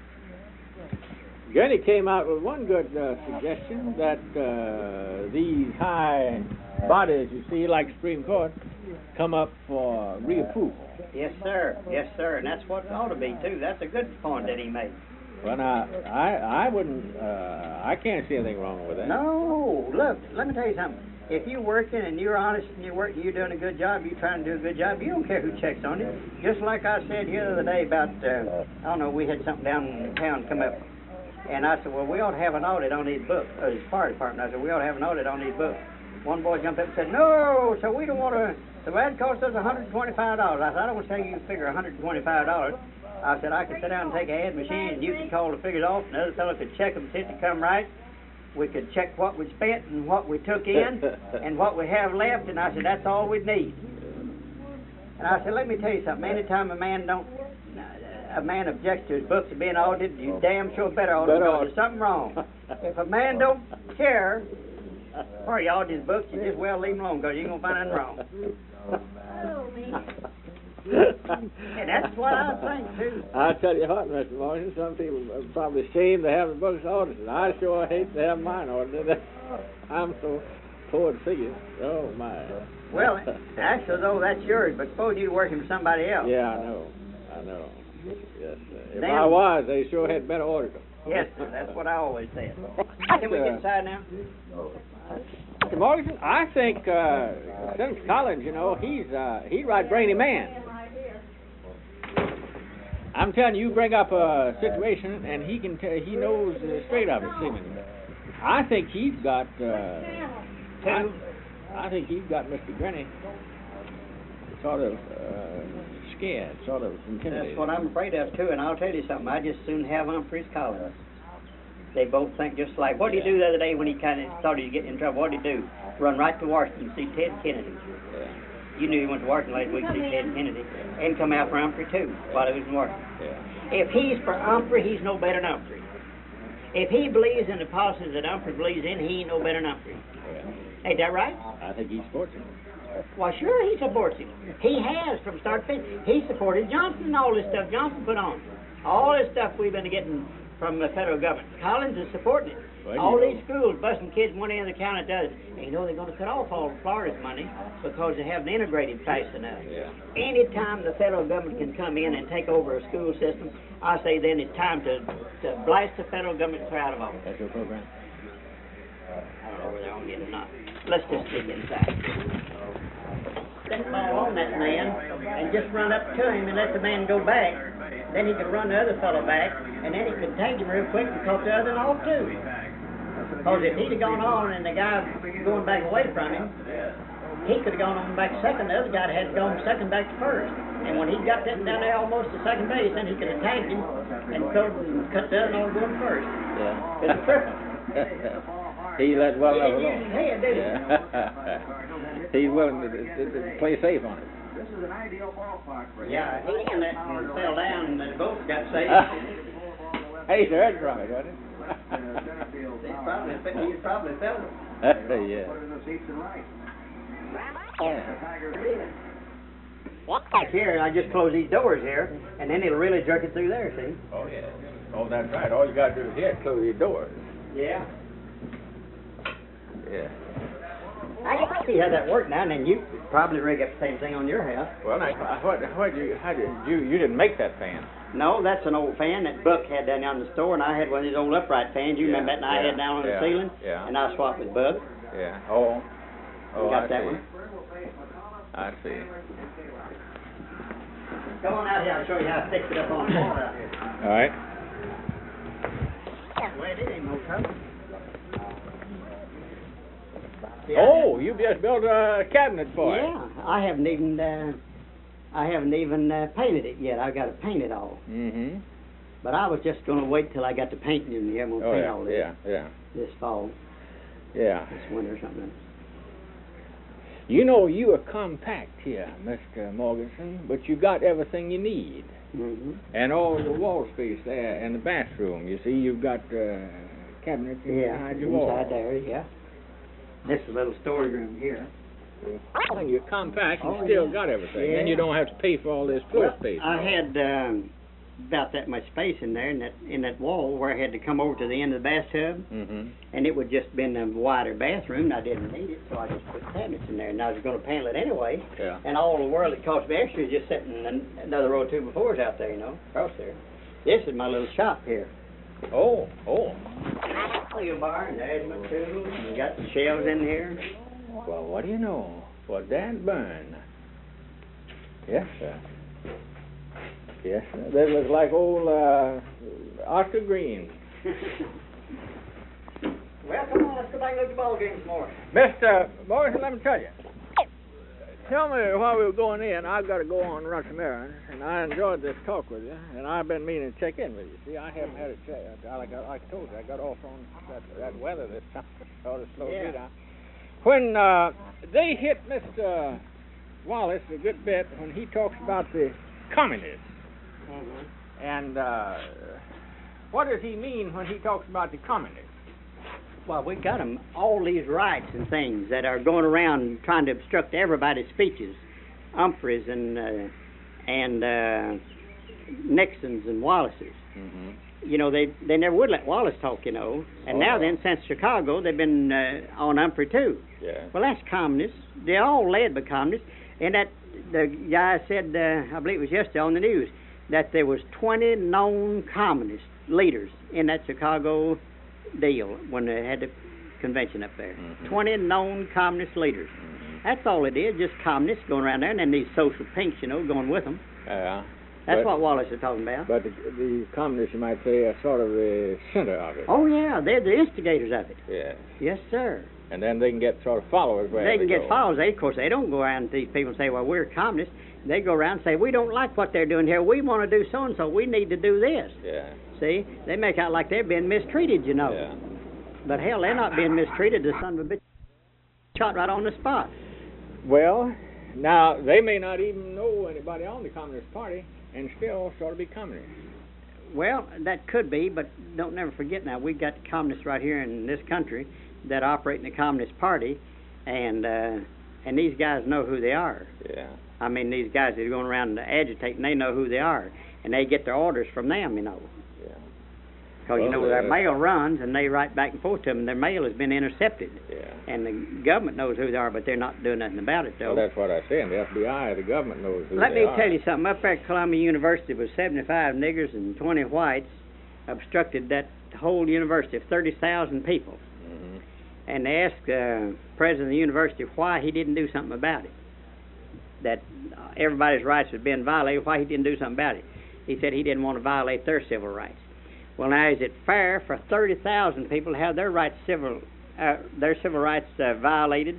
Gurney came out with one good uh, suggestion that uh, these high bodies, you see, like Supreme Court, come up for reapproval. Yes, sir. Yes, sir. And that's what it ought to be, too. That's a good point that he made. Well, now, I, I wouldn't, uh, I can't see anything wrong with that. No. Look, let me tell you something. If you're working and you're honest and you're working, you're doing a good job, you're trying to do a good job, you don't care who checks on you. Just like I said the other day about, uh, I don't know, we had something down in town come up. And I said, well, we ought to have an audit on these books, or his fire department. I said, we ought to have an audit on these books. One boy jumped up and said, no, so we don't want to, so that cost us one hundred twenty-five dollars. I said, I don't want to tell you you figure one hundred twenty-five dollars. I said, I could sit down and take a head machine, and you could call the figures off, and the other fellow could check them, see if they come right. We could check what we spent and what we took in and what we have left, and I said, that's all we need. And I said, let me tell you something. Anytime a man don't, a man objects to his books being audited, you damn sure better audit because there's something wrong. If a man don't care for you audit his books, you just well leave him alone because you ain't going to find nothing wrong. Oh, man. And that's what I think, too. I tell you what, Mister Morrison, some people are probably ashamed to have the books audited. I sure hate to have mine audited. I'm so poor at figures. Oh, my. Well, actually, though, that's yours, but suppose you're working for somebody else. Yeah, I know. I know. Yes, sir. If Damn. I was, they sure had better audit them. Yes, sir, that's what I always said. Can we get inside now? Mister Morrison, I think uh, Senator Collins, you know, he's uh, he's right brainy man. I'm telling you, you bring up a situation, and he can t- he knows uh, straight of it, seemingly. I think he's got. Uh, I, I think he's got Mister Gurney sort of uh, scared, sort of intimidated. That's what I'm afraid of too. And I'll tell you something. I just soon have Humphreys Collins. They both think just like. What did he do the other day when he kind of started getting in trouble? What did he do? Run right to Washington to see Ted Kennedy. Yeah. You knew he went to Washington last week to see Ted Kennedy, and come out for Humphrey too while he was in Washington. Yeah. If he's for Humphrey, he's no better than Humphrey. If he believes in the policies that Humphrey believes in, he ain't no better than Humphrey. Yeah. Ain't that right? I think he supports him. Why, sure, he supports him. He has from start to finish. He supported Johnson and all this stuff Johnson put on. All this stuff we've been getting from the federal government. Collins is supporting it. Well, all you these schools busting kids one end of the county to the other. And you know they're going to cut off all of Florida's money because they haven't integrated fast enough. Yeah. Anytime the federal government can come in and take over a school system, I say then it's time to, to blast the federal government clear out of office. That's your program? I don't know whether they're going to get it or not. Let's just stick inside. Sit on that man and just run up to him and let the man go back. Then he could run the other fellow back, and then he could take him real quick and cut the other one off too. Because if he'd have gone on and the guy going back away from him, he could have gone on back second. The other guy had gone second back to first. And when he got that down there almost to second base, then he could have tagged him and cut, cut the other one going first. Yeah. It's perfect. He let well He enough didn't alone. use his head, did he? Yeah. He's willing to, to, to play safe on it. This is an ideal ballpark for him. Yeah, he didn't let him fell down and the boat got saved. Hey, sir, that's right, wasn't it? He's probably, he's probably fell. Yeah. Put it in the seats and right. Yeah. The Tiger Like here, I just close these doors here, and then it'll really jerk it through there, see? Oh, yeah. Oh, that's right. All you got to do is here, close your door. Yeah. Yeah. I can see how that worked now, and then you probably rig up the same thing on your house. Well, now, what, what you, how did you, you didn't make that fan? No, that's an old fan that Buck had down there in the store, and I had one of these old upright fans. You Yeah, remember that? And I yeah, had down on yeah, the ceiling, yeah. and I swapped with Buck. Yeah. Oh. Oh, You got I that see. one? I see. Come on out here, I'll show you how to fix it up on the floor out here. All right. Well, it ain't no trouble. See, I Oh, you just built a cabinet for it. Yeah, I haven't even uh, I haven't even uh, painted it yet. I've got to paint it all. Mm-hmm. But I was just going to wait till I got the painting in here. I'm going to Oh, paint yeah, all this. yeah, yeah. this fall, Yeah. this winter or something. You know, you are compact here, Mister Morganson, but you got everything you need. Mm-hmm. And all the wall space there in the bathroom. You see, you've got uh, cabinets Yeah, behind your wall. inside there, yeah. This is a little storage room here. And you're compact, you Oh, still yeah. got everything. Yeah. And you don't have to pay for all this floor Well, space. I had um, about that much space in there, in that in that wall, where I had to come over to the end of the bathtub, Mm-hmm. and it would just been a wider bathroom, and I didn't need it, so I just put cabinets in there, and I was going to panel it anyway. Yeah. And all the world it cost me extra is just sitting an- another row of two befores out there, you know, across there. This is my little shop here. Oh, oh. Little bar, and there's my tools, and we got the shelves in here. Well, what do you know? For Dan Byrne. Yes, sir. Yes, sir. That looks like old uh, Oscar Green. Well, come on, let's go back and look at the ball game some more. Mister Morrison, let me tell you. Tell me while we were going in, I've got to go on and run some errands, and I enjoyed this talk with you, and I've been meaning to check in with you. See, I haven't had a chance. Like I, like I told you, I got off on that, that weather this time. Sort of slowed Yeah. me down. When uh, they hit Mister Wallace a good bit when he talks about the communists, Mm-hmm. and uh, what does he mean when he talks about the communists? Well, we got 'em all these rights and things that are going around trying to obstruct everybody's speeches, Humphreys and uh, and uh, Nixon's and Wallace's. Mm-hmm. You know, they they never would let Wallace talk, you know. And Oh, now no. then, since Chicago, they've been uh, on Humphrey too. Yeah. Well, that's communists. They're all led by communists. And that the guy said, uh, I believe it was yesterday on the news, that there was twenty known communist leaders in that Chicago deal when they had the convention up there. Mhm. twenty known communist leaders. Mm-hmm. That's all it is, just communists going around there, and then these social pinks, you know, going with them. Yeah. That's But- what Wallace is talking about. But the, the communists, you might say, are sort of the center of it. Oh, yeah, they're the instigators of it. Yeah. Yes, sir. And then they can get sort of followers wherever They can go. get followers. They, of course, they don't go around to these people and say, well, we're communists. They go around and say, we don't like what they're doing here. We want to do so-and-so. We need to do this. Yeah. See? They make out like they're being mistreated, you know. Yeah. But, hell, they're not being mistreated. The son of a bitch shot right on the spot. Well, now, they may not even know anybody on the Communist Party and still sort of be communists. Well, that could be, but don't never forget now, we've got communists right here in this country that operate in the Communist Party, and uh, and these guys know who they are. Yeah. I mean, these guys that are going around agitating, they know who they are, and they get their orders from them, you know. Yeah. Because, you Well, know, their uh, mail runs, and they write back and forth to them, and their mail has been intercepted. Yeah. And the government knows who they are, but they're not doing nothing about it, though. Well, that's what I say. And the F B I, the government knows who Let they me are. tell you something. Up there at Columbia University was seventy-five niggers and twenty whites obstructed that whole university of thirty thousand people. Mm-hmm. And they asked the uh, president of the university why he didn't do something about it. That uh, everybody's rights was being violated, why he didn't do something about it. He said he didn't want to violate their civil rights. Well, now, is it fair for thirty thousand people to have their rights civil, uh, their civil rights uh, violated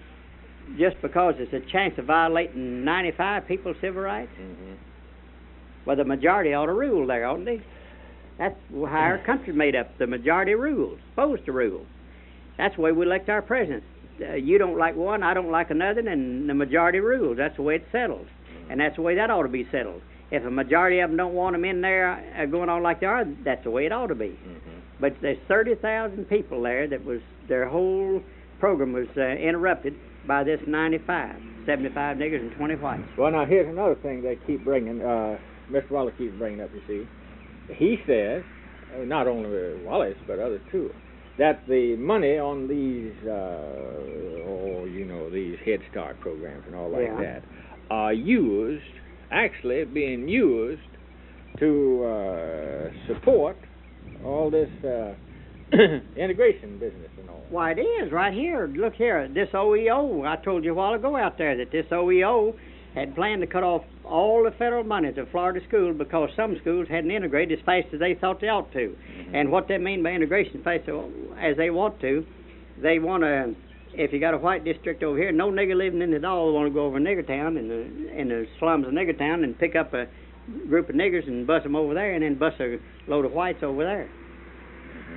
just because it's a chance of violating ninety-five people's civil rights? Mm-hmm. Well, the majority ought to rule there, oughtn't they? That's how our country's made up. The majority rules, supposed to rule. That's the way we elect our president. Uh, you don't like one, I don't like another, and the majority rules. That's the way it's settled. And that's the way that ought to be settled. If a majority of them don't want them in there uh, going on like they are, that's the way it ought to be. Mm-hmm. But there's thirty thousand people there that was, their whole program was uh, interrupted by this ninety-five, seventy-five niggers and twenty whites. Well, now, here's another thing they keep bringing, uh, Mister Wallace keeps bringing up, you see. He says, uh, not only Wallace, but others too, that the money on these, uh, oh, you know, these Head Start programs and all like Yeah. that are used, actually being used to uh, support all this uh, integration business and all. Why, it is right here. Look here, this O E O. I told you a while ago out there that this O E O had planned to cut off all the federal money to Florida schools because some schools hadn't integrated as fast as they thought they ought to. Mm-hmm. And what they mean by integration fast as they want to, they want to. If you got a white district over here, no nigger living in it all want to go over to Nigger Town in the in the slums of Nigger Town and pick up a group of niggers and bus them over there, and then bus a load of whites over there. Mm-hmm.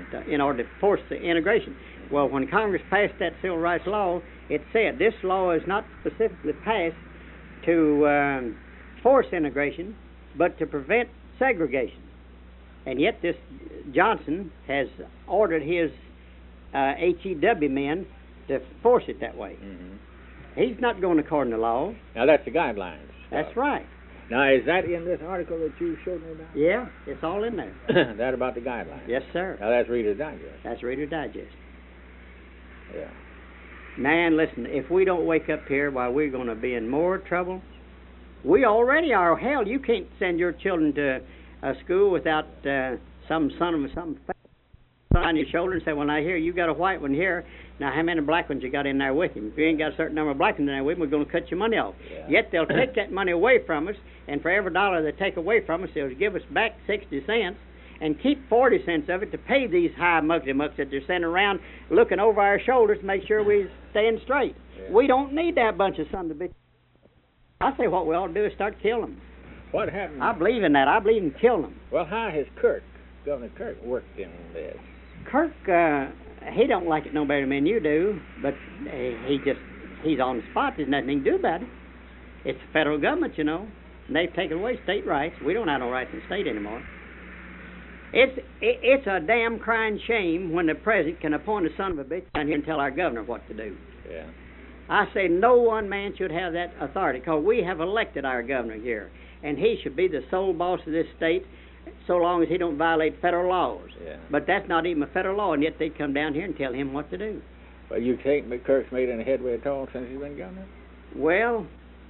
uh, in order to force the integration. Well, when Congress passed that civil rights law, it said this law is not specifically passed to um, force integration, but to prevent segregation. And yet this Johnson has ordered his uh, H E W men to force it that way. Mm-hmm. He's not going according to law. Now, that's the guidelines. That's right. Now, is that in this article that you showed me about? Yeah, it's all in there. That about the guidelines? Yes, sir. Now, that's Reader's Digest. That's Reader's Digest. Yeah. Man, listen, if we don't wake up here, why, we're going to be in more trouble. We already are. Hell, you can't send your children to a school without uh, some son of some fat on your shoulder and say, well, now here, you got a white one here. Now, how many black ones you got in there with him? If you ain't got a certain number of black ones in there with him, we're going to cut your money off. Yeah. Yet they'll take that money away from us, and for every dollar they take away from us, they'll give us back sixty cents and keep forty cents of it to pay these high mugsy mucks that they're sending around looking over our shoulders to make sure we're staying straight. Yeah. We don't need that bunch of sons of bitches. I say what we ought to do is start killing them. What happened? I believe in that. I believe in killing them. Well, how has Kirk, Governor Kirk, worked in this? Kirk, uh, he don't like it no better than you do, but uh, he just, he's on the spot. There's nothing he can do about it. It's the federal government, you know. And they've taken away state rights. We don't have no rights in the state anymore. It's it, it's a damn crying shame when the president can appoint a son of a bitch down here and tell our governor what to do. Yeah. I say no one man should have that authority, because we have elected our governor here, and he should be the sole boss of this state so long as he don't violate federal laws. Yeah. But that's not even a federal law, and yet they come down here and tell him what to do. Well, you think Kirk's made any headway at all since he's been governor? Well,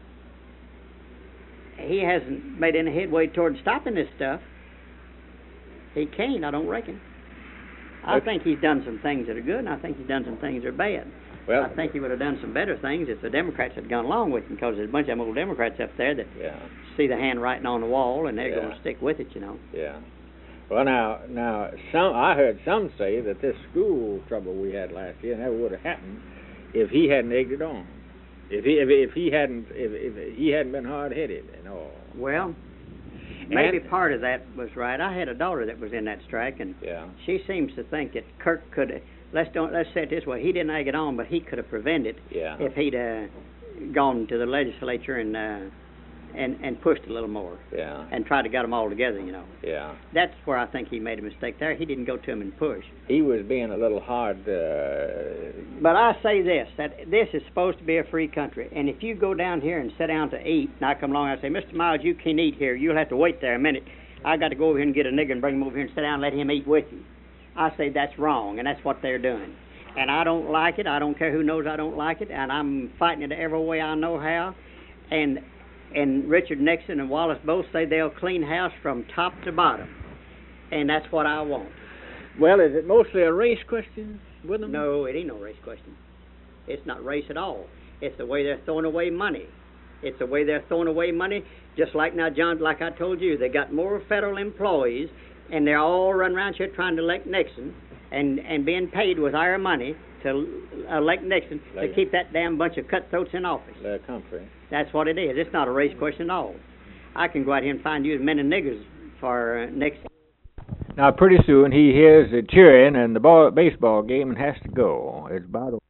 he hasn't made any headway toward stopping this stuff. He can't, I don't reckon. I But- think he's done some things that are good, and I think he's done some things that are bad. Well, I think he would have done some better things if the Democrats had gone along with him, because there's a bunch of them old Democrats up there that yeah, see the handwriting on the wall, and they're Yeah. going to stick with it, you know. yeah. Well, now, now, some I heard some say that this school trouble we had last year never would have happened if he hadn't egged it on. If he, if, if he hadn't, if, if he hadn't been hard-headed and all. Well, maybe And- part of that was right. I had a daughter that was in that strike, and Yeah. she seems to think that Kirk could. Let's don't. Let's say it this way: he didn't egg it on, but he could have prevented Yeah. if he'd uh, gone to the legislature and uh, and and pushed a little more Yeah. and tried to get them all together. You know, Yeah. that's where I think he made a mistake there. He didn't go to him and push. He was being a little hard. Uh, But I say this, that this is supposed to be a free country, and if you go down here and sit down to eat, and I come along and I say, Mister Miles, you can't eat here. You'll have to wait there a minute. I got to go over here and get a nigger and bring him over here and sit down and let him eat with you. I say that's wrong, and that's what they're doing. And I don't like it. I don't care who knows I don't like it, and I'm fighting it every way I know how. And and Richard Nixon and Wallace both say they'll clean house from top to bottom, and that's what I want. well, is it mostly a race question with them? No, it ain't no race question. It's not race at all. It's the way they're throwing away money. It's the way they're throwing away money. Just like now, John, like I told you, they got more federal employees, and they're all running around here trying to elect Nixon and, and being paid with our money to elect Nixon to Like- keep that damn bunch of cutthroats in office. The country. That's what it is. It's not a race question at all. I can go out here and find you as many niggers for uh, next. Now, pretty soon he hears the cheering and the ball, baseball game and has to go. It's about